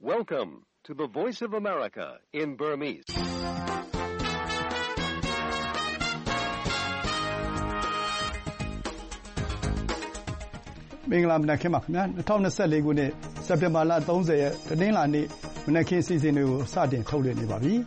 Welcome to the Voice of America in Burmese. ။မင်္ဂလာမနက်ခင်းပါခင်ဗျာ။2024ခုနှစ်စက်တင်ဘာလ30ရက်တနင်္လာနေ့မနက်ခင်းစီစဉ်တွေကိုစတင်ထုတ်လွှင့်နေပါပြီ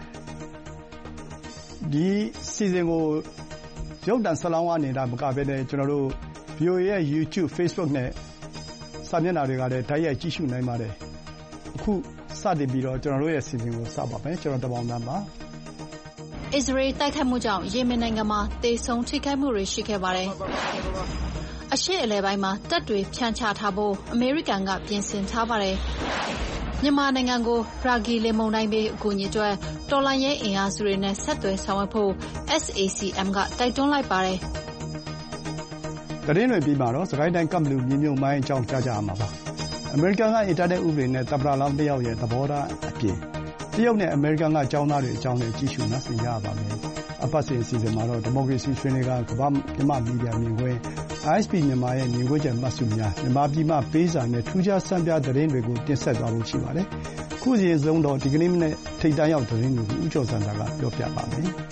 ။ဒီစီစဉ်ကိုရုပ်သံဆက်လောင်းနေတာမကဘဲနဲ့ကျွန်တော်တို့ VOA ရဲ့ YouTube, Facebook နဲ့စာမျက်နှာတွေကလည်းတိုက်ရိုက်ကြည့်ရှုနိုင်ပါတယ်။အခုစတင်ပြီးတော့ကျွန်တော်တို့ရဲ့စီစဉ်ကိုစပါမယ်။ကျွန်တော်တပေါင်းသားပါ။ အစ္စရေးတိုက်ခိုက်မှုကြောင့်ယီမင်နိုင်ငံမှာသေဆုံးထိခိုက်မှုတွေရှိခဲ့ပါတယ်။အရှေ့အလယ်ပိုင်းမှာတပ်တွေဖြန့်ချထားဖို့အမေရိကန်ကပြင်ဆင်ထားပါတယ်။မြန်မာနိုင်ငံကိုရာဂီလေမုန်တိုင်းဘေးအကူအညီအတွက်တော်လှန်ရေးအင်အားစုတွေနဲ့ဆက်သွယ်ဆောင်ရွက်ဖို့ SAC-M ကတိုက်တွန်းလိုက်ပါတယ်။သတင်းတွေပြီးမှာတော့စကိုင်းတိုင်းကပ်ဘလူမြေမြုပ်မိုင်းအကြောင်းကြားကြရမှာပါ။အမေရိကန်ကအင်တာနက်ဥပဒေနဲ့သမ္မတလောင်းတစ်ယောက်ရဲ့သဘောထားအပြင်တရုတ်နဲ့အမေရိကန်ကကျောင်းသားတွေအကြောင်းနဲ့ကြည့်ရှုနားဆင်ကြရပါမယ်။အပတ်စဉ်အစီအစဉ်မှာတော့ဒီမိုကရေစီဆွေးနွေးကကမ္ဘာမြန်မာမီဒီယာမြင်ကွင်း ISP မြန်မာရဲ့မြင်ကွင်းချက်မှတ်စုများမြန်မာပြည်မှပေးစာနဲ့ထူးခြားဆန်းပြသတင်းတွေကိုတင်ဆက်သွားဖို့ရှိပါတယ်။ခုစီဆုံးတော့ဒီကနေ့မနေ့ထိပ်တန်းရောက်သတင်းတွေကိုဦးကျော်စံသာကပြောပြပါမယ်။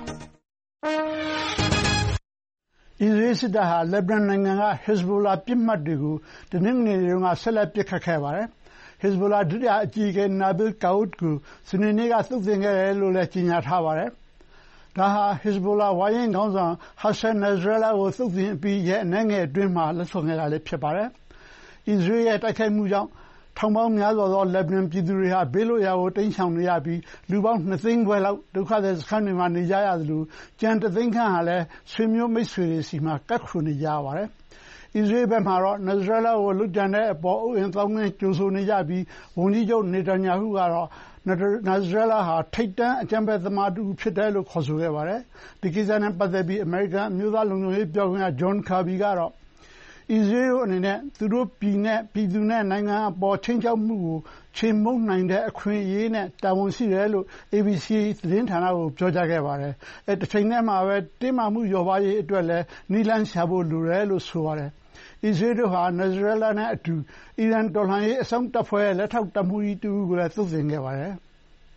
အစ္စရေးစစ်တပ်ဟာလက်ဘနွန်နိုင်ငံကဟက်ဇ်ဘိုလာပစ်မှတ်တွေကိုတနင်္ဂနွေနေ့ကဆက်လက်ပစ်ခတ်ခဲ့ပါတယ်။ဟက်ဇ်ဘိုလာဒုတိယအကြီးအကဲနာဘီလ်ကာဝုဒ်ကိုစနေနေ့ကသုတ်သင်ခဲ့တယ်လို့လည်းကြေညာထားပါတယ်။ဒါဟာဟက်ဇ်ဘိုလာဝါရင့်ခေါင်းဆောင်ဟာဆန်နာဇရက်လာကိုသုတ်သင်အပြီးရက်အနည်းငယ်အတွင်းမှာလှုပ်ဆောင်ခဲ့တာလည်းဖြစ်ပါတယ်။အစ္စရေးရဲ့တိုက်ခိုက်မှုကြောင့်ထောင်ပေါင်းများစွာသောလက်ဘနွန်ပြည်သူတွေဟာဘေးလွတ်ရာကိုတိမ်းရှောင်နေရပြီးလူပေါင်း2သိန်းခွဲလောက်ဒုက္ခသည်စခန်းတွေမှာနေကြရသလိုကျန်1သိန်းခန့်ဟာလည်းဆွေမျိုးမိတ်ဆွေတွေဆီမှာကပ်ခုနေကြရပါတယ်။အစ္စရေးဘက်မှာတော့နာဇရက်လာကိုလုပ်ကြံတဲ့အပေါ်ဥယျာဉ်သောင်းနဲ့ကြိုဆိုနေကြပြီးဝန်ကြီးချုပ်နေတန်ယာဟုကတော့နာဇရက်လာဟာထိပ်တန်းအကြမ်းဖက်သမားတူဖြစ်တယ်လို့ခေါ်ဆိုခဲ့ပါတယ်။ဒီကိစ္စနဲ့ပတ်သက်ပြီးအမေရိကန်အမျိုးသားလုံခြုံရေးပြောခွင့်ရဂျွန်ကာဘီကတော့အစ္စရေးတို့အနေနဲ့သူတို့ပြည်သူနဲ့နိုင်ငံအပေါ်ခြိမ်းခြောက်မှုကိုချေမှုန်းနိုင်တဲ့အခွင့်အရေးနဲ့တာဝန်ရှိတယ်လို့ ABC သတင်းဌာနကိုပြောကြားခဲ့ပါတယ်။တစ်ချိန်တည်းမှာပဲတင်းမာမှုလျော့ပါးရေးအတွက်လည်းနည်းလမ်းရှာဖို့လိုတယ်လို့ဆိုပါတယ်။အစ္စရေးတို့ဟာနာဇရက်လာနဲ့အတူအီရန်တော်လှန်ရေးအစောင့်တပ်ဖွဲ့ရဲ့လက်ထောက်တပ်မှူးကြီးတဦးကိုလည်းသုတ်သင်ခဲ့ပါတယ်။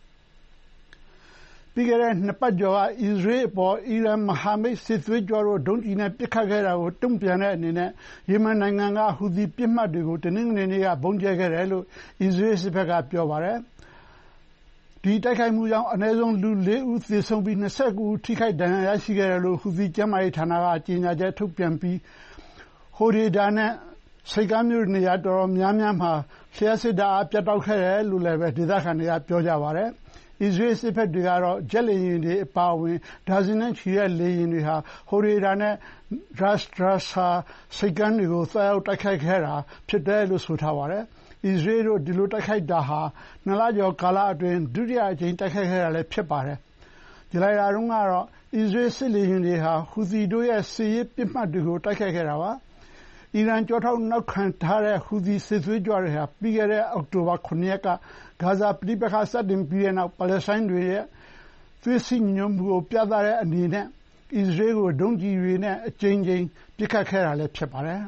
ပြီးခဲ့တဲ့2ပတ်ကျော်ကအစ္စရေးအပေါ်အီရန်မဟာမိတ်စစ်သွေးကြွတို့ဒုံးကျည်နဲ့ပစ်ခတ်ခဲ့တာကိုတုံ့ပြန်တဲ့အနေနဲ့ယီမင်နိုင်ငံကဟူသီပစ်မှတ်တွေကိုတနင်္ဂနွေနေ့ကဗုံးကျဲခဲ့တယ်လို့အစ္စရေးစစ်ဘက်ကပြောပါတယ်။ဒီတိုက်ခိုက်မှုကြောင့်အနည်းဆုံးလူ4ဦးသေဆုံးပြီး29ဦးထိခိုက်ဒဏ်ရာရရှိခဲ့တယ်လို့ဟူသီကျန်းမာရေးဌာနကကြေညာချက်ထုတ်ပြန်ပြီးဟိုဒေဒါနဲ့ဆိပ်ကမ်းမြို့နေရာတော်တော်များများမှာလျှပ်စစ်ဓာတ်အားပြတ်တောက်ခဲ့တယ်လို့လည်းဒေသခံတွေကပြောကြပါတယ်။အစ္စရေးစစ်ဘက်တွေကတော့ဂျက်လေယာဉ်တွေအပါအဝင်ဒါဇင်နဲ့ချီတဲ့လေယာဉ်တွေဟာဟိုဒေဒါနဲ့ရာစ်ဒရာဆာဆိပ်ကမ်းတွေကိုသွားရောက်တိုက်ခိုက်ခဲ့တာဖြစ်တယ်လို့ဆိုထားပါတယ်။အစ္စရေးတို့ဒီလိုတိုက်ခိုက်တာဟာ2လကျော်ကာလအတွင်းဒုတိယအကြိမ်တိုက်ခိုက်ခဲ့တာလည်းဖြစ်ပါတယ်။ဇူလိုင်လတုန်းကတော့အစ္စရေးစစ်လေယာဉ်တွေဟာဟူသီတို့ရဲ့စစ်ရေးပစ်မှတ်တွေကိုတိုက်ခိုက်ခဲ့တာပါ။အီရန်ကြောထောက်နောက်ခံထားတဲ့ဟူသီစစ်သွေးကြွတွေဟာပြီးခဲ့တဲ့အောက်တိုဘာ9ရက်ကဂါဇာပဋိပက္ခစတင်ပြီးတဲ့နောက်ပါလက်စတိုင်းတွေရဲ့သွေးစည်းညီညွတ်မှုကိုပြသတဲ့အနေနဲ့အစ္စရေးကိုဒုံးကျည်တွေနဲ့အကြိမ်ကြိမ်ပစ်ခတ်ခဲ့တာလည်းဖြစ်ပါတယ်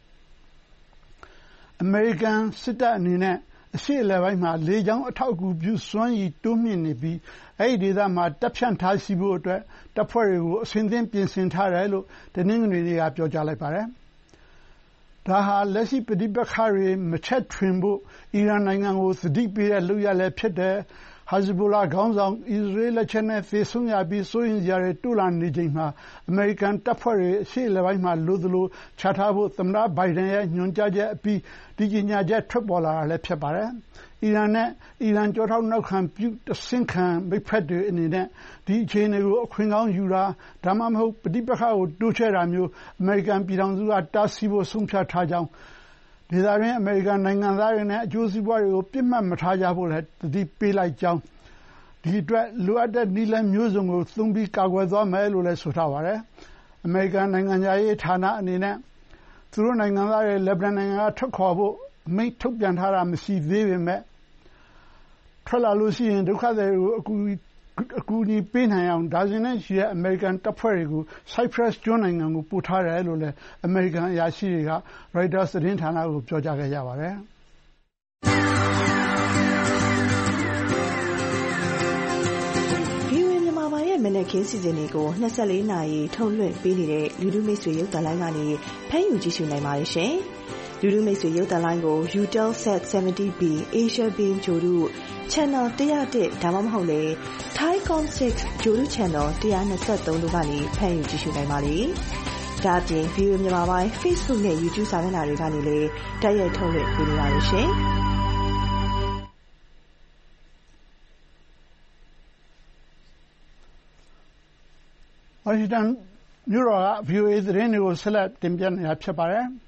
။အမေရိကန်စစ်တပ်အနေနဲ့အရှေ့အလယ်ပိုင်းမှာလေကြောင်းအထောက်အကူပြုစွမ်းရည်တိုးမြှင့်နေပြီးအဲဒီဒေသမှာတပ်ဖြန့်ထားရှိဖို့အတွက်တပ်ဖွဲ့တွေကိုအဆင့်သင့်ပြင်ဆင်ထားတယ်လို့တနင်္ဂနွေနေ့ကပြောကြားလိုက်ပါတယ်။ဒါဟာလက်ရှိပဋိပက္ခတွေမချဲ့ထွင်ဖို့အီရန်နိုင်ငံကိုသတိပေးတဲ့လုပ်ရပ်လည်းဖြစ်တယ်။ဟက်ဇ်ဘိုလာခေါင်းဆောင်အစ္စရေးလက်ချက်နဲ့သေဆုံးရပြီးစိုးရိမ်စရာတွေတိုးလာနေချိန်မှာအမေရိကန်တပ်ဖွဲ့တွေအရှေ့အလယ်ပိုင်းမှာလိုသလိုချထားဖို့သမ္မတဘိုင်ဒန်ရဲ့ညွှန်ကြားချက်အပြီးဒီကြေညာချက်ထွက်ပေါ်လာတာလည်းဖြစ်ပါတယ်။အီရန်နဲ့အီရန်ကြောထောက်နောက်ခံပြုတဆင့်ခံမိတ်ဖက်တွေအနေနဲ့ဒီအခြေအနေကိုအခွင့်ကောင်းယူတာဒါမှမဟုတ်ပဋိပက္ခကိုတိုးချဲ့တာမျိုးအမေရိကန်ပြည်ထောင်စုကတားဆီးဖို့ဆုံးဖြတ်ထားကြောင်းဒေသတွင်းအမေရိကန်နိုင်ငံသားတွေနဲ့အကျိုးစီးပွားတွေကိုပြစ်မှတ်မထားကြဖို့လည်းသတိပေးလိုက်ကြောင်းဒီအတွက်လိုအပ်တဲ့နည်းလမ်းမျိုးစုံကိုသုံးပြီးကာကွယ်သွားမယ်လို့လည်းဆိုထားပါတယ်။အမေရိကန်နိုင်ငံသားရေးဌာနအနေနဲ့သူတို့နိုင်ငံသားတွေလက်ဘနွန်နိုင်ငံကထွက်ခွာဖို့အမိန့်ထုတ်ပြန်ထားတာမရှိသေးပေမဲ့ထွက်လာလို့ရှိရင်ဒုက္ခသည်တွေကိုအကူအညီပေးနိုင်အောင်ဒါဇင်နဲ့ချီတဲ့အမေရိကန်တပ်ဖွဲ့တွေကို Cyprus ကျွန်းနိုင်ငံကိုပို့ထားတယ်လို့လည်းအမေရိကန်အရာရှိတွေက Reuters သတင်းဌာနကိုပြောကြားခဲ့ကြပါတယ်။မနက်ခင်းစီစဉ်တွေကို24နာရီထုတ်လွှင့်ပေးနေတဲ့လူထုမိတ်ဆွေရုပ်သံလိုင်းကနေဖမ်းယူကြည့်ရှုနိုင်ပါတယ်ရှင်။လူထုမိတ်ဆွေရုပ်သံလိုင်းကို Utelsat 70B Asia Beam ဂျိုတို့ Channel 101ဒါမှမဟုတ်လေ Thaicom 6ဂျိုတို့ Channel 123တို့ကနေဖမ်းယူကြည့်ရှုနိုင်ပါလေ။ဒါ့အပြင် VOA မြန်မာပိုင်း Facebook နဲ့ YouTube စာမျက်နှာတွေကနေလည်းတိုက်ရိုက်ထုတ်လွှင့်ပေးနေပါတယ်ရှင်။ဝါရှင်တန်မြို့တော်က VOA သတင်းတွေကိုဆက်လက်တင်ပြနေတာဖြစ်ပါတယ်။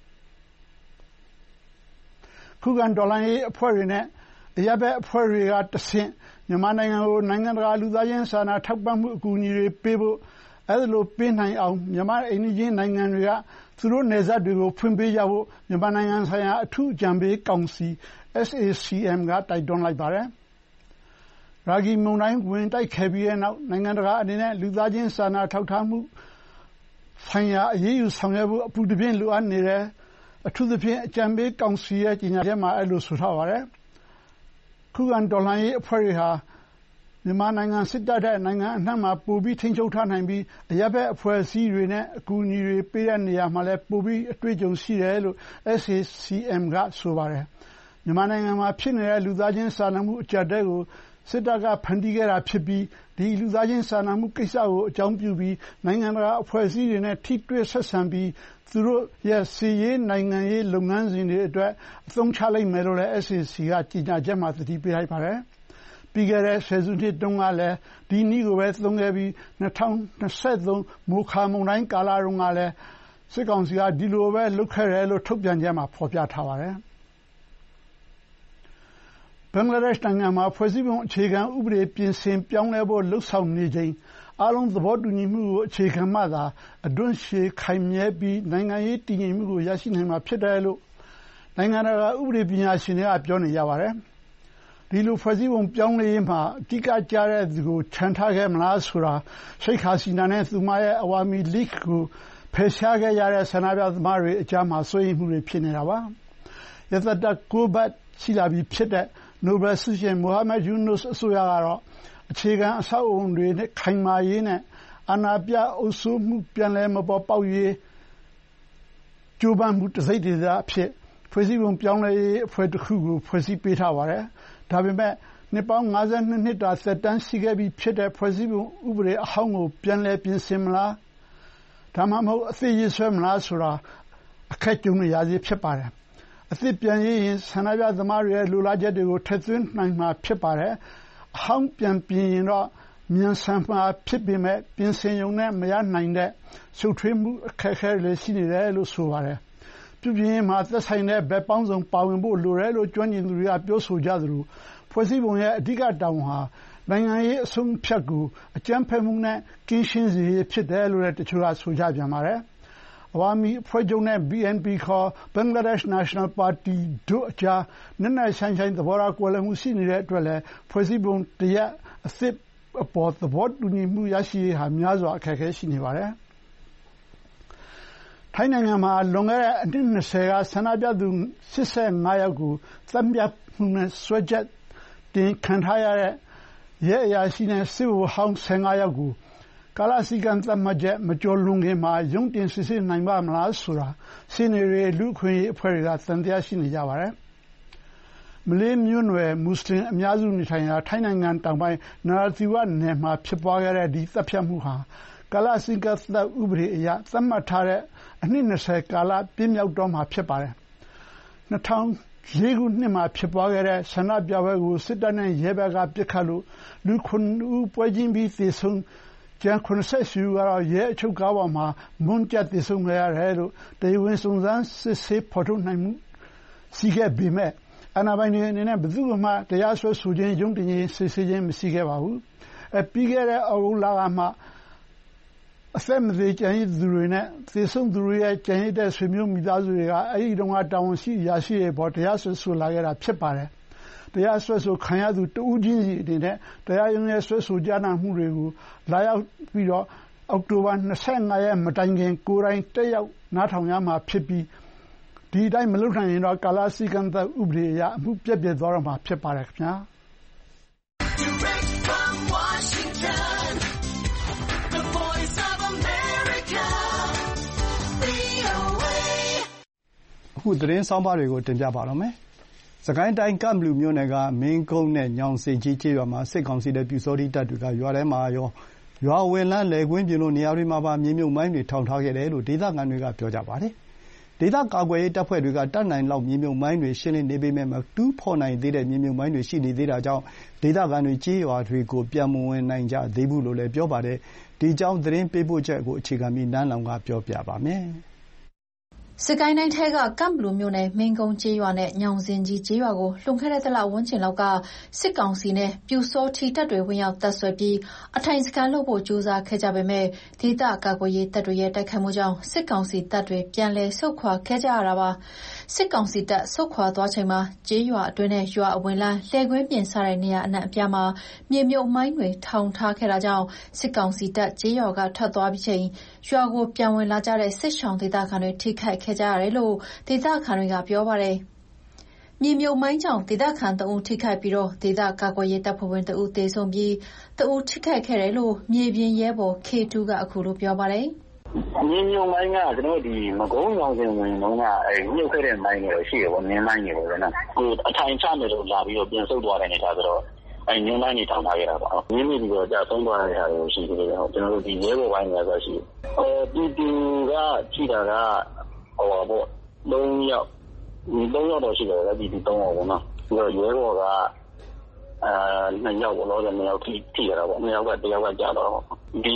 ခုခံတော်လှန်ရေးအဖွဲ့တွေနဲ့အရပ်ဘက်အဖွဲ့တွေကတဆင့်မြန်မာနိုင်ငံကိုနိုင်ငံတကာလူသားချင်းစာနာထောက်ပံ့မှုအကူအညီတွေပေးဖို့အဲဒီလိုပေးနိုင်အောင်မြန်မာအိမ်နီးချင်းနိုင်ငံတွေကသူတို့နယ်စပ်တွေကိုဖွင့်ပေးကြဖို့မြန်မာနိုင်ငံဆိုင်ရာအထူးအကြံပေးကောင်စီ SAC-M ကတိုက်တွန်းလိုက်ပါတယ်။ရာဂီမုန်တိုင်းဝင်တိုက်ခဲ့ပြီးတဲ့နောက်နိုင်ငံတကာအနေနဲ့လူသားချင်းစာနာထောက်ထားမှုဆိုင်ရာအရေးယူဆောင်ရွက်ဖို့အပူတပြင်းလိုအပ်နေတယ်။အထူးသဖြင့်အကြံပေးကောင်စီရဲ့ကြေညာချက်မှာအဲဒီလိုဆိုထားပါတယ်။ခုခံတော်လှန်ရေးအဖွဲ့တွေဟာမြန်မာနိုင်ငံစစ်တပ်တဲ့နိုင်ငံအနှံ့မှာပိုပြီးထိန်းချုပ်ထားနိုင်ပြီးအရပ်ဘက်အဖွဲ့အစည်းတွေနဲ့အကူအညီတွေပေးတဲ့နေရာမှာလည်းပိုပြီးအတွေ့အကြုံရှိတယ်လို့ SAC-M ကဆိုပါတယ်။မြန်မာနိုင်ငံမှာဖြစ်နေတဲ့လူသားချင်းစာနာမှုအကျပ်အတည်းကိုစစ်တပ်ကဖန်တီးခဲ့တာဖြစ်ပြီးဒီလူသားချင်းစာနာမှုကိစ္စကိုအကြောင်းပြုပြီးနိုင်ငံတကာအဖွဲ့အစည်းတွေနဲ့ထိတွေ့ဆက်ဆံပြီးသူတို့ရဲ့စီးရေးနိုင်ငံရေးလုပ်ငန်းစဉ်တွေအတွက်အသုံးချလိုက်မယ်လို့လည်း SAC ကကြေညာချက်မှာသတိပေးလိုက်ပါတယ်။ပြီးခဲ့တဲ့ဆယ်စုနှစ်တုန်းကလည်းဒီနည်းကိုပဲသုံးခဲ့ပြီး2023မိုခါမုန်တိုင်းကာလတုန်းကလည်းစစ်ကောင်စီကဒီလိုပဲလုပ်ခဲ့တယ်လို့ထုတ်ပြန်ချက်မှာဖော်ပြထားပါတယ်။ဘင်္ဂလားဒေ့ရှ်နိုင်ငံမှာဖွဲ့စည်းပုံအခြေခံဥပဒေပြင်ဆင်ပြောင်းလဲဖို့လှုံ့ဆော်နေချိန်အားလုံးသဘောတူညီမှုကိုအခြေခံမှသာအတွင်းရှည်ခိုင်မြဲပြီးနိုင်ငံရေးတည်ငြိမ်မှုကိုရရှိနိုင်မှာဖြစ်တယ်လို့နိုင်ငံတကာဥပဒေပညာရှင်တွေကပြောနေကြပါတယ်။ဒီလိုဖွဲ့စည်းပုံပြောင်းလဲရေးမှာအဓိကကျတဲ့သူကိုခြံထားခဲ့မလားဆိုတာရှိတ်ဟာစီနာနဲ့သူမရဲ့အဝါမီလိဂ်ကိုဖယ်ရှားခဲ့ရတဲ့ဆန္ဒပြသမားတွေအကြားမှာစိုးရိမ်မှုတွေဖြစ်နေတာပါ။ရသတ္တ9ဘတ်ရှိလာပြီဖြစ်တဲ့နိုဘယ်ဆုရှင်မိုဟာမက်ယူနွတ်အစိုးရကတော့အခြေခံအဆောက်အအုံတွေနဲ့ခိုင်မာရေးနဲ့အာဏာပြအုပ်စိုးမှုပြန်လည်မပေါ်ပေါက်ရေးကြိုးပမ်းမှုတစ်စိတ်တည်းသာအဖြစ်ဖွဲ့စည်းပုံပြောင်းလဲရေးအဖွဲ့တစ်ခုကိုဖွဲ့စည်းပေးထားပါတယ်။ဒါပေမဲ့နှစ်ပေါင်း52နှစ်တာသက်တမ်းရှိခဲ့ပြီးဖြစ်တဲ့ဖွဲ့စည်းပုံဥပဒေအဟောင်းကိုပြန်လည်ပြင်ဆင်မလားဒါမှမဟုတ်အသစ်ရေးဆွဲမလားဆိုတာအခက်ကြုံနေရသေးဖြစ်ပါတယ်။အသစ်ပြန်ရေးရင်ဆန္ဒပြသမားတွေရဲ့လိုလားချက်တွေကိုထည့်သွင်းနိုင်မှာဖြစ်ပါတယ်။အဟောင်းပြန်ပြင်ရင်တော့မြန်ဆန်မှာဖြစ်ပေမဲ့ပြင်ဆင်ရုံနဲ့မရနိုင်တဲ့ရှုပ်ထွေးမှုအခက်အခဲတွေရှိနေတယ်လို့ဆိုပါတယ်။ပြုပြင်မှာသက်ဆိုင်တဲ့ဘက်ပေါင်းစုံပါဝင်ဖို့လိုတယ်လို့ကျွမ်းကျင်သူတွေကပြောဆိုကြသလိုဖွဲ့စည်းပုံရဲ့အဓိကတာဝန်ဟာနိုင်ငံရေးအဆုံးဖြတ်ကိုအကြမ်းဖက်မှုနဲ့ကင်းရှင်းစေရေးဖြစ်တယ်လို့လည်းတချို့ကဆိုကြပြန်ပါတယ်။အဝါမီအဖွဲ့ချုပ်နဲ့ BNP ခေါ် Bangladesh National Party တို့အကြားနက်နက်ရှိုင်းရှိုင်းသဘောထားကွဲလွဲမှုရှိနေတဲ့အတွက်လည်းဖွဲ့စည်းပုံတရပ်အသစ်အပေါ်သဘောတူညီမှုရရှိရေးဟာများစွာအခက်အခဲရှိနေပါတယ်။ထိုင်းနိုင်ငံမှာလွန်ခဲ့တဲ့အနှစ်20ကဆန္ဒပြသူ85ယောက်ကိုသတ်ဖြတ်မှုနဲ့စွဲချက်တင်ခံထားရတဲ့ရဲအရာရှိနဲ့စစ်ဗိုလ်ဟောင်း15ယောက်ကိုကာလစည်းကမ်းသတ်မှတ်ချက်မကျော်လွန်ခင်မှာရုံးတင်စစ်ဆေးနိုင်ပါမလားဆိုတာရှင်းနေရလူခွင့်ရေးအဖွဲ့တွေကသံသယရှိနေကြပါတယ်။မလေးမျိုးနွယ်မွတ်စလင်အများစုနေထိုင်ရာထိုင်းနိုင်ငံတောင်ပိုင်းနရာသီဝနယ်မှာဖြစ်ပွားခဲ့တဲ့ဒီတပ်ဖြတ်မှုဟာကာလစည်းကမ်းဥပဒေအရသတ်မှတ်ထားတဲ့အနှစ်20ကာလပြည့်မြောက်တော့မှာဖြစ်ပါတယ်။2004ခုနှစ်မှာဖြစ်ပွားခဲ့တဲ့ဆန္ဒပြပွဲကိုစစ်တပ်နဲ့ရဲဘက်ကပစ်ခတ်လို့လူ9ဦးပွဲချင်းပြီးသေဆုံးကျန်88ဦးကတော့ရဲအချုပ်ကားပေါ်မှာမွန်းကျပ်သေဆုံးခဲ့ရတယ်လို့တရားဝင်စုံစမ်းစစ်ဆေးဖော်ထုတ်နိုင်မှုရှိခဲ့ပေမဲ့အာဏာပိုင်တွေအနေနဲ့ဘယ်သူမှတရားစွဲဆိုခြင်းရုံးတင်ခြင်းစစ်ဆေးခြင်းမရှိခဲ့ပါဘူး။ပြီးခဲ့တဲ့ဩဂုတ်လကမှအသက်မသေးကျန်ရစ်သူတွေနဲ့သေဆုံးသူတွေရဲ့ကျန်ရစ်တဲ့ဆွေမျိုးမိသားစုတွေကအဲဒီတုန်းကတာဝန်ရှိရာရှိရဲ့ပေါ်တရားစွဲဆိုလာခဲ့တာဖြစ်ပါတယ်။တရားစွဲဆိုခံရသူတဦးချင်းစီအနေနဲ့တရားရုံးရဲ့စွဲဆိုကြားနာမှုတွေကိုလာရောက်ပြီးတော့အောက်တိုဘာ25ရက်မတိုင်ခင်ကိုယ်တိုင်တက်ရောက်နားထောင်ရမှာဖြစ်ပြီးဒီအတိုင်းမလုပ်နိုင်ရင်တော့ကာလစည်းကမ်းဥပဒေအရအမှုပြတ်ပြတ်သွားတော့မှာဖြစ်ပါတယ်ခင်ဗျာ။အခုသတင်းဆောင်းပါးတွေကိုတင်ပြပါတော့မယ်။စစ်ကိုင်းတိုင်းကန့်ဘလူမြို့နယ်ကမင်းကုန်းနဲ့ညောင်စင်ကြီးကျေးရွာမှာစစ်ကောင်စီနဲ့ပျူစောထီးတပ်တွေကရွာထဲမှာရောရွာဝင်လမ်းလယ်ကွင်းပြင်လိုနေရာတွေမှာပါမြေမြုပ်မိုင်းတွေထောင်ထားခဲ့တယ်လို့ဒေသခံတွေကပြောကြပါတယ်။ဒေသကာကွယ်ရေးတပ်ဖွဲ့တွေကတတ်နိုင်လောက်မြေမြုပ်မိုင်းတွေရှင်းလင်းနေပေမဲ့မတူးဖော်နိုင်သေးတဲ့မြေမြုပ်မိုင်းတွေရှိနေသေးတာကြောင့်ဒေသခံတွေကျေးရွာတွေကိုပြန်မဝင်နိုင်ကြသေးဘူးလို့လည်းပြောပါတယ်။ဒီအကြောင်းသတင်းပေးပို့ချက်ကိုအခြေခံပြီးနန်းလောင်ကပြောပြပါမယ်။စစ်ကိုင်းတိုင်းထဲကကန့်ဘလူမြို့နယ်မင်းကုန်းကျေးရွာနဲ့ညောင်စင်ကြီးကျေးရွာကိုလွန်ခဲ့တဲ့တလဝန်းကျင်လောက်ကစစ်ကောင်စီနဲ့ပျူစောထီးတပ်တွေဝင်ရောက်တပ်ဆွဲပြီးအထိုင်စခန်းလုပ်ဖို့ကြိုးစားခဲ့ကြပေမဲ့ဒေသကာကွယ်ရေးတပ်တွေရဲ့တိုက်ခိုက်မှုကြောင့်စစ်ကောင်စီတပ်တွေပြန်လည်ဆုတ်ခွာခဲ့ကြရတာပါ။စစ်ကောင်စီတပ်ဆုတ်ခွာသွားချိန်မှာကျေးရွာအတွင်းနဲ့ရွာအဝင်လမ်းလယ်ကွင်းပြင်စတဲ့နေရာအနှံ့အပြားမှာမြေမြုပ်မိုင်းတွေထောင်ထားခဲ့တာကြောင့်စစ်ကောင်စီတပ်ကျေးရွာကထွက်သွားပြီးချိန်ရွာကိုပြန်ဝင်လာကြတဲ့စစ်ရှောင်ဒေသခံတွေထိခိုက်ခဲ့ကြရတယ်လို့ဒေသခံတွေကပြောပါတယ်။မြေမြုပ်မိုင်းကြောင့်ဒေသခံ3ဦးထိခိုက်ပြီးဒေသကာကွယ်ရေးတပ်ဖွဲ့ဝင်2ဦးသေဆုံးပြီး2ဦးထိခိုက်ခဲ့တယ်လို့မြေပြင်ရဲဘော် K2 ကအခုလိုပြောပါတယ်။မြေမြုပ်မိုင်းကကျွန်တော်ဒီမကုန်းရောင်စင်ဝင်တော့ကမြုပ်ခဲ့တဲ့မိုင်းတွေရှိရပေါ့မြင်းမိုင်းတွေပေါ့နော်။ကိုအထိုင်ချမယ်လို့လာပြီးတော့ပြန်ဆုတ်သွားတဲ့နေတာဆိုတော့မြင်းမိုင်းတွေထောင်ထားခဲ့တာပေါ့။မြင်းမိပြီးတော့ကြာဆုံးသွားတဲ့ဟာတွေရှိသေးတယ်။ကျွန်တော်တို့ဒီရဲဘော်ပိုင်းတွေဆိုရှိတီတူကကြည့်တာကဟိုပေါ့3ယောက်တော့ရှိတယ်ဗျဒီ3ယောက်ပေါ့နော်ပြီးတော့ရဲဘော်က2ယောက်ပေါ့လို့2ယောက်ထိရတာပေါ့2ယောက်က1ယောက်ကကြာတော့ဒီ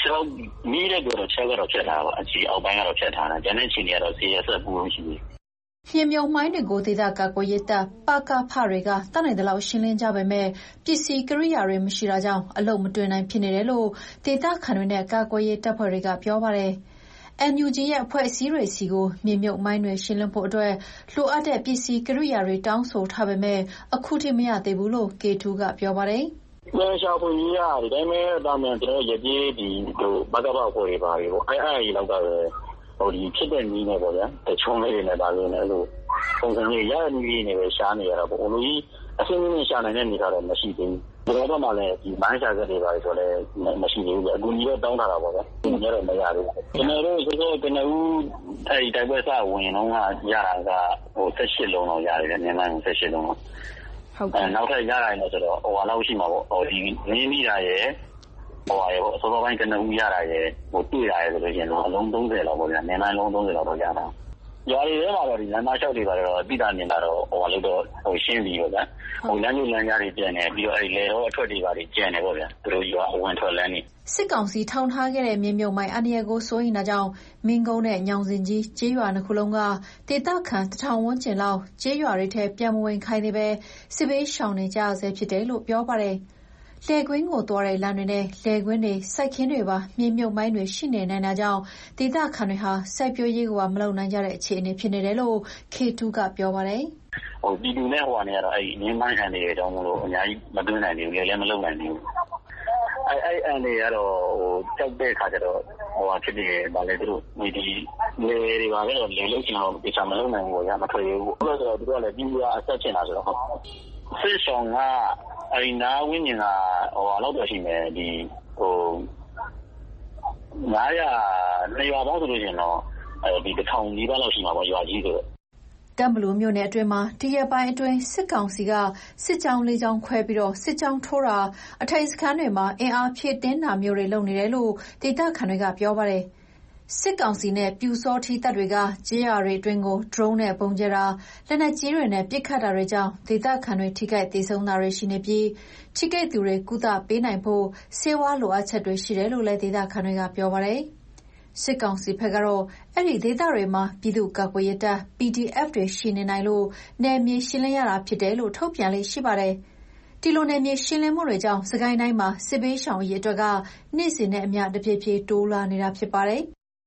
6မိတဲ့ကတော့6ကတော့ဖြတ်ထားပါအကြီးအောက်ပိုင်းကတော့ဖြတ်ထားတာကျန်တဲ့ခြေတွေကတော့ဆေးရဆက်ပူလို့ရှိပြီမြေမြုပ်မိုင်းတွေကိုဒေသကာကွယ်ရေးတပ်ပကဖတွေကတတ်နိုင်တဲ့လောက်ရှင်းလင်းကြပေမဲ့ပစ္စည်းကိရိယာတွေမရှိတာကြောင့်အလုံးမတွင်နိုင်ဖြစ်နေတယ်လို့ဒေသခံတွေနဲ့ကာကွယ်ရေးတပ်ဖွဲ့တွေကပြောပါတယ်NUG ရဲ့အဖွဲ့အစည်းတွေစီကိုမြေမြုပ်မိုင်းတွေရှင်းလင်းဖို့အတွက်လိုအပ်တဲ့ပစ္စည်းကိရိယာတွေတောင်းဆိုထားပေမဲ့အခုထိမရသေးဘူးလို့ K2 ကပြောပါတယ်။ပြန်ရှာဖွေရေးရတယ်ဒါပေမဲ့အမှန်ကျွန်တော်ရပြေးဒီဘကဘအဖွဲ့တွေပါပြီပေါ့အဲ့လောက်ကပဲဟိုဒီဖြစ်တဲ့နည်းနဲ့ပေါ့ဗျာတချုံလေးတွေနဲ့ပါလို့လည်းအဲ့လိုပုံစံလေးရရနည်းနဲ့ပဲရှားနေရတာပေါ့လူကြီးအစင်းင်းရှာနိုင်တဲ့နေရာတော့မရှိသေးဘူးကျွန်တော်တို့မှလည်းဒီမိုင်းရှာချက်တွေပါဆိုလည်းမရှိသေးဘူးအခုကြီးတော့တောင်းထားတာပေါ့ဗျာဒီနေ့တော့မရသေးဘူးကျွန်တော်တို့ဆိုတော့ကနဦးအဲ့ဒီတိုက်ပွဲစဝင်တော့ကရတာကဟို18လုံးတော့ရတယ်မြန်မာ18လုံးတော့ဟုတ်နောက်ထပ်ရတာလည်းဆိုတော့ဟိုဟာလောက်ရှိမှာပေါ့ဟိုဒီရင်းမိတာရဲ့ဟိုဟာရဲ့အစောပိုင်းကနဦးရတာရဲ့ဟိုတွေ့ရတယ်ဆိုလို့ရှိရင်တော့အလုံး30လောက်ပေါ့ဗျာမြန်မာလုံး30လောက်တော့ရတာရွာတွေထဲမှာတော့ဒီလမ်းမလျှောက်တွေပါတော့တိတာမြင်တာတော့ဟိုဟာလို့တော့ဟိုရှင်းပြီးပေါ့ဗျာဟိုလမ်းကြီးလမ်းကြားတွေပြန်နေပြီးတော့အဲ့ဒီလေတော့အထွက်တွေပါတွေကျန်နေပေါ့ဗျာသူတို့ရွာအဝင်ထွက်လမ်းနေစစ်ကောင်စီထောင်ထားခဲ့တဲ့မြေမြုပ်မိုင်းအန္တရာယ်ကိုစိုးရိမ်တာကြောင့်မင်းကုန်းနဲ့ညောင်စင်ကြီးကျေးရွာနှစ်ခုလုံးကဒေသခံ1000ဝန်းကျင်လောက်ကျေးရွာတွေထဲပြန်မဝင်ခိုင်းနေပဲစစ်ဘေးရှောင်နေကြရဆဲဖြစ်တယ်လို့ပြောပါတယ်လယ်ကွင်းကိုသွားတဲ့လမ်းတွေနဲ့လယ်ကွင်းတွေစိုက်ခင်းတွေပါမြေမြုပ်မိုင်းတွေရှိနေနိုင်တာကြောင့်ဒေသခံတွေဟာစိုက်ပျိုးရေးကိုမလုပ်နိုင်ကြတဲ့အခြေအနေဖြစ်နေတယ်လို့ K2 ကပြောပါတယ်ဟိုပြည်သူနဲ့ဟိုကနေကတော့အဲ့ဒီငင်းမိုင်းအန်တွေအကြောင်းလို့အများကြီးမတွင်းနိုင်ဘူးလည်းမလုပ်နိုင်ဘူးအဲ့အန်တွေကတော့ဟိုကြောက်တဲ့ခါကျတော့ဟိုဟာဖြစ်နေပါလေသူတို့ဒီလေတွေပါလည်းလေလုံးချင်တော့တခြားမလုပ်နိုင်ဘူးဗျာမထွက်ရဘူးအဲ့တော့သူတို့ကလည်းပြည်သူကအဆက်ချင်တာဆိုတော့စစ်ဆောင်ကအဲ့ဒီနာဝင်းမြင်ကဟိုဟာလောက်တော့ရှိမယ်ဒီဟို900ရွာပေါင်းဆိုလို့ရှိရင်တော့ဒီ1000နီးပါးလောက်ရှိမှာပေါ့ရွာကြီးဆိုတော့ကန့်ဘလူမြို့နယ်အတွင်းမှာဒီရက်ပိုင်းအတွင်းစစ်ကောင်စီကစစ်ကြောင်း၄ကြောင်းခွဲပြီးစစ်ကြောင်းထိုးတာအထိုင်စခန်းတွေမှာအင်အားဖြည့်တင်းတာမျိုးတွေလုပ်နေတယ်လို့ဒေသခံတွေကပြောပါတယ်စစ်ကောင်စီနဲ့ပျူစောထီးတပ်တွေကကျေးရွာတွေအတွင်းကို drone နဲ့ပုံကျဲတာလက်နက်ကြီးတွေနဲ့ပစ်ခတ်တာတွေကြောင့်ဒေသခံတွေထိခိုက်ဒေဆုံးတာတွေရှိနေပြီးထိခိုက်သူတွေကုသပေးနိုင်ဖို့ဆေးဝါးလိုအပ်ချက်တွေရှိတယ်လို့လည်းဒေသခံတွေကပြောပါတယ်စစ်ကောင်စီဘက်ကတော့အဲ့ဒီဒေသတွေမှာပြည်သူ့ကာကွယ်ရေးတပ် PDF တွေရှိနေနိုင်လို့နယ်မြေရှင်းလင်းရတာဖြစ်တယ်လို့ထုတ်ပြန်လေးရှိပါတယ်ဒီလိုနယ်မြေရှင်းလင်းမှုတွေကြောင့်စကိုင်းတိုင်းမှာစစ်ဘေးရှောင်ရေးအတွက်ကနေ့စဉ်နဲ့အမျှတဖြည်းဖြည်းတိုးလာနေတာဖြစ်ပါတယ်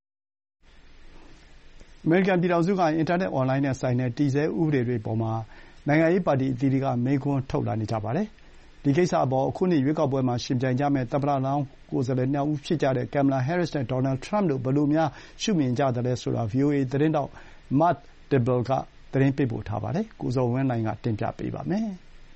အမေရိကန်ပြည်ထောင်စုကအင်တာနက်အွန်လိုင်းနဲ့ဆိုင်တဲ့တည်ဆဲဥပဒေတွေပေါ်မှာနိုင်ငံရေးပါတီအသီးသီးကမေးခွန်းထုတ်လာနေကြပါတယ်။ဒီကိစ္စအပေါ်အခုနှစ်ရွေးကောက်ပွဲမှာယှဉ်ပြိုင်ကြမယ့်သမ္မတလောင်းကိုယ်စားလှယ်နှစ်ဦးဖြစ်ကြတဲ့ Kamala Harris နဲ့ Donald Trump တို့ဘယ်လိုများရှုမြင်ကြသလဲဆိုတာ VOA သတင်းထောက် Matt Dibble ကသတင်းပေးပို့ထားပါတယ်။ကိုဇော်ဝင်းလှိုင်ကတင်ပြပေးပါမယ်။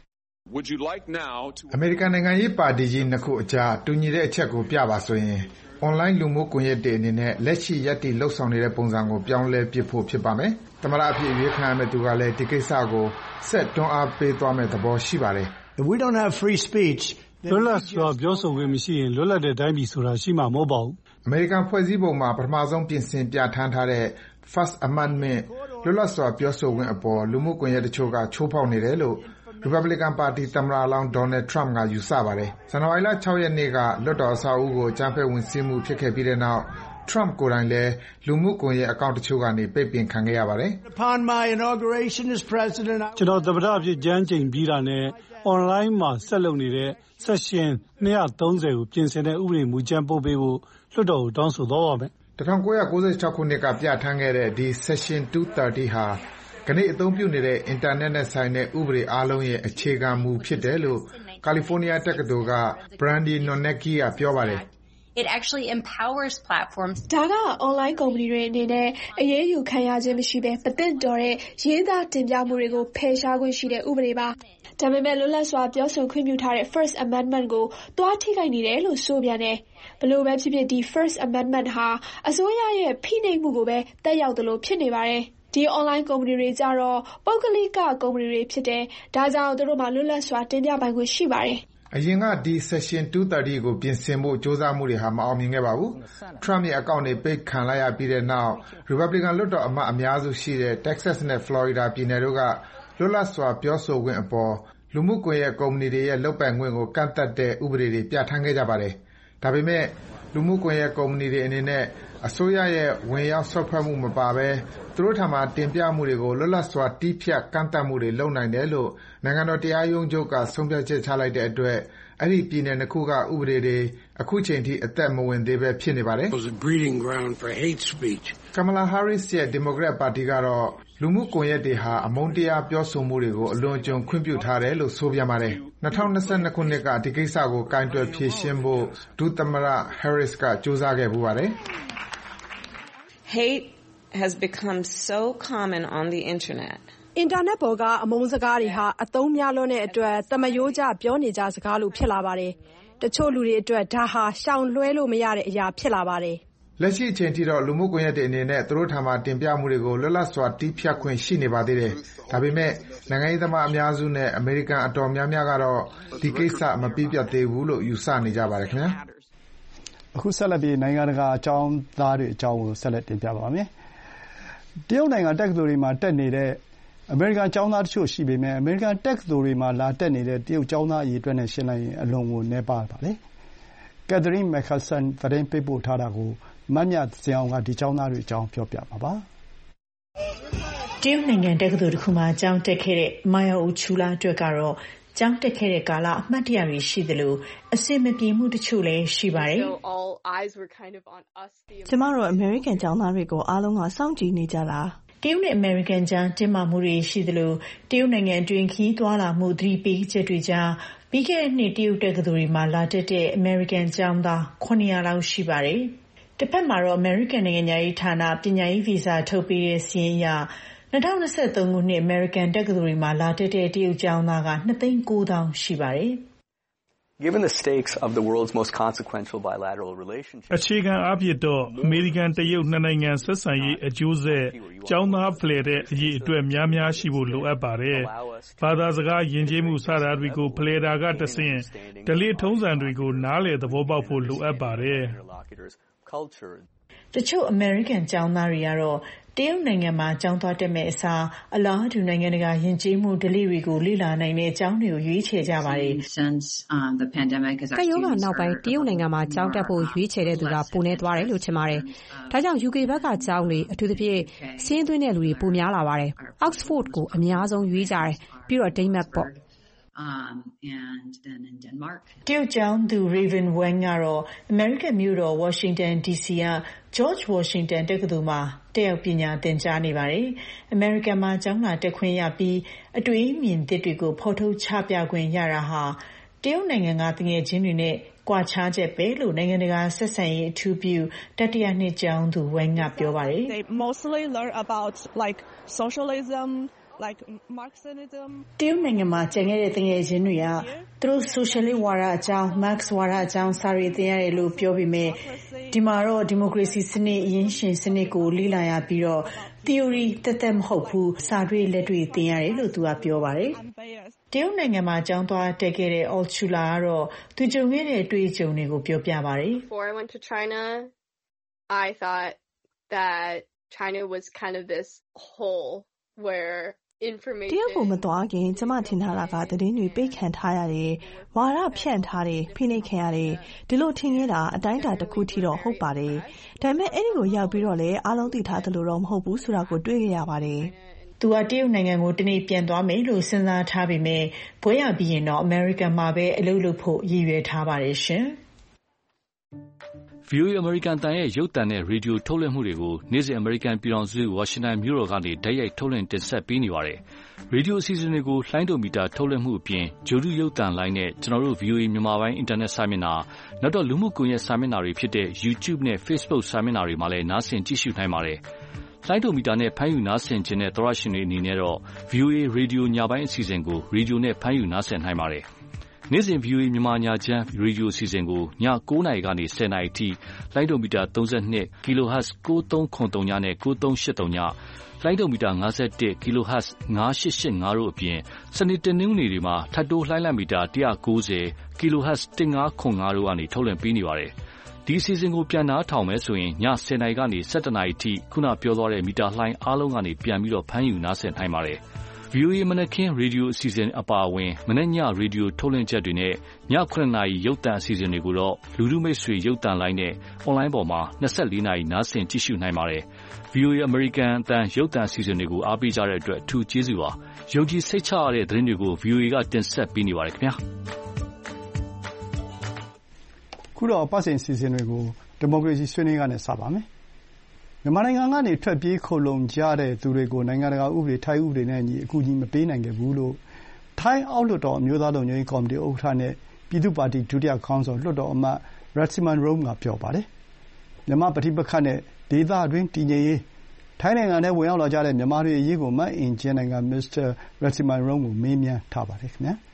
အမေရိကန်နိုင်ငံရေးပါတီကြီးနှစ်ခုအကြားတူညီတဲ့အချက်ကိုပြပါဆိုရင်အွန်လိုင်းလူမှုကွန်ရက်တွေအနေနဲ့လက်ရှိရပ်တည်လှုပ်ဆောင်နေတဲ့ပုံစံကိုပြောင်းလဲပစ်ဖို့ဖြစ်ပါမယ်။သမ္မတအဖြစ်ရွေးခံရမယ့်သူကလည်းဒီကိစ္စကိုဆက်တွန်းအားပေးသွားမယ့်သဘောရှိပါတယ်။ If we don't have free speech, လွတ်လပ်စွာပြောဆိုခွင့်မရှိရင်လွတ်လပ်တဲ့တိုင်းပြည်ဆိုတာရှိမှာမဟုတ်ပါဘူး။အမေရိကန်ဖွဲ့စည်းပုံမှာပထမဆုံးပြင်ဆင်ပြဌာန်းထားတဲ့ First Amendment လွတ်လပ်စွာပြောဆိုခွင့်အပေါ်လူမှုကွန်ရက်တချို့ကချိုးဖောက်နေတယ်လို့ရီပတ်ဘလီကန်ပါတီသမ္မတလောင်း Donald Trump ကယူဆပါတယ်။ဇန်နဝါရီလ 6 ရက်နေ့ကလွှတ်တော်အဆောက်အဦကိုအကြမ်းဖက်ဝင်စီးမှုဖြစ်ခဲ့ပြီးတဲ့နောက် Trump ကိုယ်တိုင်လည်းလူမှုကွန်ရက်အကောင့်တချို့ကနေပိတ်ပင်ခံခဲ့ရပါတယ်။ Upon my inauguration as president, ကျွန်တော်သမ္မတအဖြစ်ကျမ်းကျိန်ပြီးတာနဲ့အွန်လိုင်းမှာဆက်လုပ်နေတဲ့ Section 230ကိုပြင်ဆင်တဲ့ဥပဒေမူကြမ်းပို့ပေးဖို့လွှတ်တော်ကိုတောင်းဆိုသွားပါမယ်။1996 ခုနှစ်ကပြဌာန်းခဲ့တဲ့ဒီ Section 230 ဟာကနေ့အသုံးပြုနေတဲ့အင်တာနက်နဲ့ဆိုင်တဲ့ဥပဒေအားလုံးရဲ့အခြေခံမူဖြစ်တယ်လို့ကာလီဖိုးနီးယားတက္ကသိုလ်က Brandy Nonecki ကပြောပါတယ်။ It actually empowers platforms. ဒါက online ကုမ္ပဏီတွေအနေနဲ့အရေးယူခံရခြင်းမရှိဘဲမသင့်တော်တဲ့ရေးသားတင်ပြမှုတွေကိုဖယ်ရှားခွင့်ရှိတဲ့ဥပဒေပါ။ဒါပေမဲ့လွတ်လပ်စွာပြောဆိုခွင့်ပြုထားတဲ့ First Amendment ကိုသွားထိခိုက်နေတယ်လို့ဆိုပြန်တယ်။ဘလို့ပဲဖြစ်ဖြစ်ဒီ First Amendment ဟာအစိုးရရဲ့ဖိနှိပ်မှုကိုပဲတက်ရောက်တယ်လို့ဖြစ်နေပါတယ်။ဒီ online ကုမ္ပဏီတွေကြတော့ပုဂ္ဂလိကကုမ္ပဏီတွေဖြစ်တယ်။ဒါကြောင့်သူတို့မှာလွတ်လပ်စွာတင်ပြပိုင်ခွင့်ရှိပါတယ်။အရင်ကဒီ Section 230ကိုပြင်ဆင်ဖို့ကြိုးစားမှုတွေဟာမအောင်မြင်ခဲ့ပါဘူး။ Trump ရဲ့အကောင့်တွေပိတ်ခံလိုက်ရပြီးတဲ့နောက် Republican လွှတ်တော်အမတ်အများစုရှိတဲ့ Texas နဲ့ Florida ပြည်နယ်တို့ကလွတ်လပ်စွာပြောဆိုခွင့်အပေါ်လူမှုကွန်ရက်ကုမ္ပဏီတွေရဲ့လုပ်ပိုင်ခွင့်ကိုကန့်သတ်တဲ့ဥပဒေတွေပြဌာန်းခဲ့ကြပါတယ်။ဒါပေမဲ့လူမှုကွန်ရက်ကုမ္ပဏီတွေအနေနဲ့အစိုးရရဲ့ဝင်ရောက်စွက်ဖက်မှုမပါဘဲသူတို့ထံမှာတင်ပြမှုတွေကိုလွတ်လပ်စွာတည်းဖြတ်ကန့်သတ်မှုတွေလုပ်နိုင်တယ်လို့နိုင်ငံတော်တရားရုံးချုပ်ကဆုံးဖြတ်ချက်ချလိုက်တဲ့အတွက်အဲဒီပြည်နယ်နှစ်ခုကဥပဒေတွေအခုချိန်ထိအသက်မဝင်သေးဘဲဖြစ်နေပါတယ်။ Kamala Harris ရဲ့ Democrat ပါတီကတော့လူမှုကွန်ရက်တွေဟာအမုန်းတရားပြောဆိုမှုတွေကိုအလွန်အကျွံခွင့်ပြုထားတယ်လို့ဆိုပြန်ပါတယ်။2022 ခုနှစ်ကဒီကိစ္စကိုကိုင်တွယ်ဖြေရှင်းဖို့ဒုသမ္မတ Harris ကကြိုးစားခဲ့ဖူးပါတယ်။ Hate has become so common on the internet. အင်တာနက်ပေါ်ကအမုန်းစကားတွေဟာအသုံးများလွန်းတဲ့အတွက်သမယိုးကျပြောနေကြစကားလို့ဖြစ်လာပါတယ်။တချို့လူတွေအတွက်ဒါဟာရှောင်လွှဲလို့မရတဲ့အရာဖြစ်လာပါတယ်။လက်ရှိအချိန်ထိတော့လူမှုကွန်ရက်တွေအနေနဲ့သူတို့ထံမှာတင်ပြမှုတွေကိုလွတ်လပ်စွာတည်းဖြတ်ခွင့်ရှိနေပါသေးတယ်။ဒါပေမဲ့နိုင်ငံရေးသမားအများစုနဲ့အမေရိကန်အတော်များများကတော့ဒီကိစ္စမပြီးပြတ်သေးဘူးလို့ယူဆနေကြပါတယ်ခင်ဗျာ။အခုဆက်လက်ပြီးနိုင်ငံတကာအကြောင်းသားတွေအကြောင်းကိုဆက်လက်တင်ပြပါမယ်။တရုတ်နိုင်ငံတက္ကသိုလ်တွေမှာတက်နေတဲ့အမေရိကန်ကျောင်းသားတချို့ရှိပေမဲ့အမေရိကန်တက္ကသိုလ်တွေမှာလာတက်နေတဲ့တရုတ်ကျောင်းသားအရေအတွက်နဲ့ယှဉ်လိုက်ရင်အလွန်ကိုနည်းပါးပါတယ်။ Catherine McPherson သတင်းပေးပို့ထားတာကိုမမြဇင်အောင်ကဒီကျောင်းသားတွေအကြောင်းပြောပြမှာပါ။တရုတ်နိုင်ငံတက္ကသိုလ်တစ်ခုမှာကျောင်းတက်ခဲ့တဲ့မာယာအိုချူလာအတွက်ကတော့ကျောင်းတက်ခဲ့တဲ့ကာလအမှတ်တရတွေရှိသလိုအဆင်မပြေမှုတချို့လည်းရှိပါတယ်။ကျမတို့အမေရိကန်ကျောင်းသားတွေကိုအားလုံးကစောင့်ကြည့်နေကြတာတရုတ်နဲ့အမေရိကန်ကြားတင်းမာမှုတွေရှိသလိုတရုတ်နိုင်ငံအတွင်းခရီးသွားလာမှုသတိပေးချက်တွေကြားပြီးခဲ့တဲ့နှစ်တရုတ်တက္ကသိုလ်တွေမှာလာတက်တဲ့အမေရိကန်ကျောင်းသား900လောက်ရှိပါတယ်။တစ်ဖက်မှာတော့အမေရိကန်နိုင်ငံရေးဌာနပညာရေးဗီဇာထုတ်ပေးတဲ့စီးရင်ရ2023ခုနှစ်အမေရိကန်တက္ကသိုလ်တွေမှာလာတက်တဲ့တရုတ်ကျောင်းသားက2,900,000ရှိပါတယ်။ Given the stakes of the world's most consequential bilateral relationship အခြေခံအားဖြင့်တော့အမေရိကန်တရုတ်နှစ်နိုင်ငံဆက်ဆံရေးအကျိုးဆက်ကျောင်းသားဖလှယ်တဲ့အရေးအတွက်များများရှိဖို့လိုအပ်ပါတယ်။ဘာသာစကားယဉ်ကျေးမှုစတာတွေကိုဖလှယ်တာကတဆင့်ဓလေ့ထုံးစံတွေကိုနားလည်သဘောပေါက်ဖို့လိုအပ်ပါတယ်။တချို့အမေရိကန်ကျောင်းသားတွေကတော့တရုတ်နိုင်ငံမှာကျောင်းသွားတက်မဲ့အစားအလားတူနိုင်ငံတကာယဉ်ကျေးမှုဓလေ့တွေကိုလေ့လာနိုင်တဲ့အကြောင်းတွေကိုရွေးချယ်ကြပါတယ်။ကပ်ရောဂါနောက်ပိုင်းတရုတ်နိုင်ငံမှာကျောင်းတက်ဖို့ရွေးချယ်တဲ့သူကပိုနေသွားတယ်လို့ထင်ပါတယ်။ဒါကြောင့် UK ဘက်ကကျောင်းတွေအထူးသဖြင့်စင်းသွင်းတဲ့လူတွေပိုများလာပါတယ်။ Oxford ကိုအများဆုံးရွေးကြတယ်ပြီးတော့ Denmark ပေါ့။တရုတ်ကျောင်းသူ Raven Wang ကတော့အမေရိကန်မြို့တော် Washington DC က George Washington တက္ကသိုလ်မှာတက်ရောက်ပညာသင်ကြားနေပါတယ်။အမေရိကန်မှာကျောင်းလာတက်ခွင့်ရပြီးအတွေ့အမြင်သစ်တွေကိုဖော်ထုတ်ချပြခွင့်ရတာဟာတရုတ်နိုင်ငံကတငယ်ချင်းတွေနဲ့ကွာခြားချက်ပဲလို့နိုင်ငံတကာဆက်ဆံရေးအထူးပြုတတိယနှစ်ကျောင်းသူ Wang ကပြောပါတယ်။ They mostly learn about like socialism တရုတ်နိုင်ငံမှာကျန်ခဲ့တဲ့တငယ်ချင်းတွေကသူတို့ socialist ဝါဒအကြောင်း Marx ဝါဒအကြောင်းစာတွေသင်ရတယ်လို့ပြောပေမဲ့ဒီမှာတော့ဒီမိုကရေစီစနစ်အရင်းရှင်စနစ်ကိုလေ့လာရပြီးတော့ theory သက်မဟုတ်ဘူးစာတွေ့လက်တွေ့သင်ရတယ်လို့သူကပြောပါတယ်တရုတ်နိုင်ငံမှာကျောင်းသွားတက်ခဲ့တဲ့ Altshuler ကတော့သူကြုံခဲ့တဲ့အတွေ့အကြုံတွေကိုပြောပြပါတယ် Before I went to China, I thought that China was kind of this hole where information တရုတ်ကိုမသွားခင်ကျမထင်ထားတာကသတင်းတွေပိတ်ခံထားရတယ်ဝါဒဖြန့်ထားတယ်ဖိနှိပ်ခံရတယ်ဒီလိုထင်ခဲ့တာအတိုင်းအတာတစ်ခုထိတော့ဟုတ်ပါတယ်ဒါပေမဲ့အဲ့ဒီကိုရောက်ပြီးတော့လည်းအားလုံးသိထားသလိုတော့မဟုတ်ဘူးဆိုတာကိုတွေ့ခဲ့ရပါတယ်သူကတရုတ်နိုင်ငံကိုတနေ့ပြန်သွားမယ်လို့စဉ်းစားထားပေမဲ့ဘွဲရပြီးရင်တော့ American မှာပဲအလုပ်လုပ်ဖို့ရည်ရွယ်ထားပါတယ်ရှင် VOA American တန်ရဲ့ရုပ်သံနဲ့ရေဒီယိုထုတ်လွှင့်မှုတွေကိုနေ့စဉ် American ပြည်ထောင်စုဝါရှင်တန်မြို့တော်ကနေတိုက်ရိုက်ထုတ်လွှင့်တင်ဆက်ပေးနေပါတယ်။ရေဒီယိုအစီအစဉ်တွေကိုလှိုင်းဒိုမီတာထုတ်လွှင့်မှုအပြင်ဂျိုဒူရုပ်သံလိုင်းနဲ့ကျွန်တော်တို့ VOA မြန်မာပိုင်းအင်တာနက်စာမျက်နှာနောက်တော့လူမှုကွန်ရက်စာမျက်နှာတွေဖြစ်တဲ့ YouTube နဲ့ Facebook စာမျက်နှာတွေမှာလည်းနားဆင်ကြည့်ရှုနိုင်ပါတယ်။လှိုင်းဒိုမီတာနဲ့ဖမ်းယူနားဆင်ခြင်းတဲ့သောရရှင်တွေအနေနဲ့တော့ VOA ရေဒီယိုညပိုင်းအစီအစဉ်ကိုရေဒီယိုနဲ့ဖမ်းယူနားဆင်နိုင်ပါတယ်။နေ့စဉ် VOA မြန်မာညချမ်းရေဒီယိုအစီအစဉ်ကိုည9:00 နာရီကနေ10:00 နာရီထိလိုင်းဒိုမီတာ32 kHz 9303ညနဲ့9383ညလိုင်းဒိုမီတာ51 kHz 9885တို့အပြင်စနေတနင်္ဂနွေတွေမှာထပ်တိုးလှိုင်းလံမီတာ190 kHz 1505တို့ကနေထုတ်လွှင့်ပေးနေပါတယ်။ဒီအစီအစဉ်ကိုပြန်နားထောင်မယ်ဆိုရင်ည10:00 နာရီကနေ17:00 နာရီထိခုနပြောသွားတဲ့မီတာလှိုင်းအားလုံးကနေပြန်ပြီးတော့ဖမ်းယူနားဆင်နိုင်ပါတယ်။ VOA မနက်ခင်းရေဒီယိုအစီအစဉ်အပါအဝင်မနက်ညရေဒီယိုထုတ်လွှင့်ချက်တွေနဲ့ည9:00 နာရီရုပ်သံအစီအစဉ်တွေကိုတော့လူထုမိတ်ဆွေရုပ်သံလိုင်းနဲ့အွန်လိုင်းပေါ်မှာ24 နာရီနားဆင်ကြည့်ရှုနိုင်ပါတယ်။ VOA American အသံရုပ်သံအစီအစဉ်တွေကိုအားပေးကြတဲ့အတွက်အထူးကျေးဇူးပါ။ယုံကြည်စိတ်ချရတဲ့သတင်းတွေကို VOA ကတင်ဆက်ပေးနေပါတယ်ခင်ဗျာ။ခုတော့ပတ်စင်အစီအစဉ်တွေကိုဒီမိုကရေစီဆွေးနွေးကနေစပါမယ်။မြန်မာနိုင်ငံကနေထွက်ပြေးခိုလှုံကြတဲ့သူတွေကိုနိုင်ငံတကာဥပဒေထိုင်းဥပဒေနဲ့အညီအကူအညီမပေးနိုင်ခဲ့ဘူးလို့ထိုင်းအောက်လွှတ်တော်အမျိုးသားလုံခြုံရေးကော်မတီဥက္ကဋ္ဌနဲ့ပြည်သူ့ပါတီဒုတိယခေါင်းဆောင်လွှတ်တော်အမတ် Rangsiman Rome ကပြောပါတယ်။မြန်မာပဋိပက္ခနဲ့ဒေသတွင်းတည်ငြိမ်ရေးထိုင်းနိုင်ငံထဲဝင်ရောက်လာကြတဲ့မြန်မာတွေအရေးကိုမအင်ကြင်းနိုင်က Mr. Rangsiman Rome ကိုမေးမြန်းထားပါတယ်ခင်ဗျာ။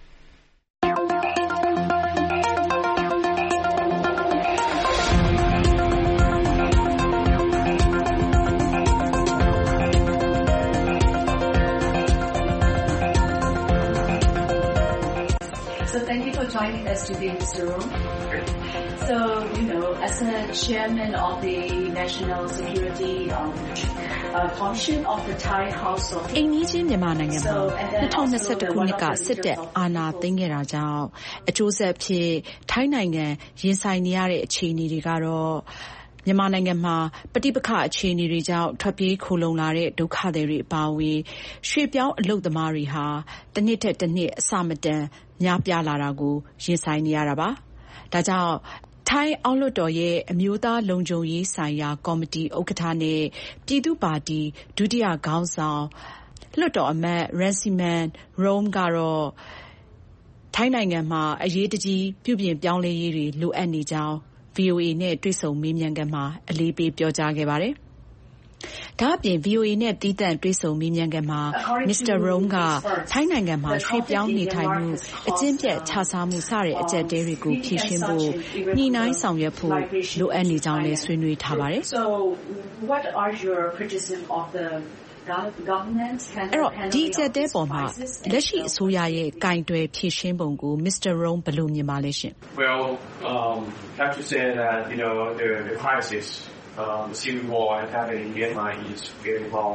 Thank you for joining us today, Mr. Rome. So, as a chairman of the National Security Commission of the Thai House of အိမ်နီးချင်းမြန်မာနိုင်ငံမှာ2021ခုနှစ်ကစစ်တပ်အာဏာသိမ်းခဲ့တာကြောင့်အကျိုးဆက်ဖြစ်ထိုင်းနိုင်ငံရင်ဆိုင်နေရတဲ့အခြေအနေတွေကတော့မြန်မာနိုင်ငံမှာပဋိပက္ခအခြေအနေတွေကြောင့်ထွက်ပြေးခိုလှုံလာတဲ့ဒုက္ခသည်တွေအပါအဝင်ရွှေ့ပြောင်းအလုပ်သမားတွေဟာတစ်နှစ်ထက်တစ်နှစ်အဆမတန်များပြားလာတာကိုရင်ဆိုင်နေရတာပါ။ဒါကြောင့်ထိုင်းအောက်လွှတ်တော်ရဲ့အမျိုးသားလုံခြုံရေးဆိုင်ရာကော်မတီဥက္ကဋ္ဌနဲ့ပြည်သူ့ပါတီဒုတိယခေါင်းဆောင်လွှတ်တော်အမတ် Rangsiman Rome ကတော့ထိုင်းနိုင်ငံမှာအရေးတကြီးပြုပြင်ပြောင်းလဲရေးတွေလိုအပ်နေကြောင်း VOA နဲ့တွေ့ဆုံမေးမြန်းခန်းမှာအလေးပေးပြောကြားခဲ့ပါတယ်။ဒါအပြင် VOA နဲ့သီးသန့်တွေ့ဆုံမေးမြန်းခန်းမှာ Mr. Rome ကထိုင်းနိုင်ငံမှာရွှေ့ပြောင်းနေထိုင်မှုအကျင့်ပျက်ခြစားမှုစတဲ့အကျပ်အတည်းတွေကိုဖြေရှင်းဖို့ညှိနှိုင်းဆောင်ရွက်ဖို့လိုအပ်နေကြောင်းလည်းဆွေးနွေးထားပါတယ်။ So, what are your criticism of the government အဲ့တော့ဒီအကျပ်အတည်းပေါ်မှာလက်ရှိအစိုးရရဲ့ကင်တွယ်ဖြေရှင်းပုံကို Mr. Rome ဘယ်လိုမြင်ပါလဲရှင် Well, have to say that the crisis the civil war happening in Myanmar is very long.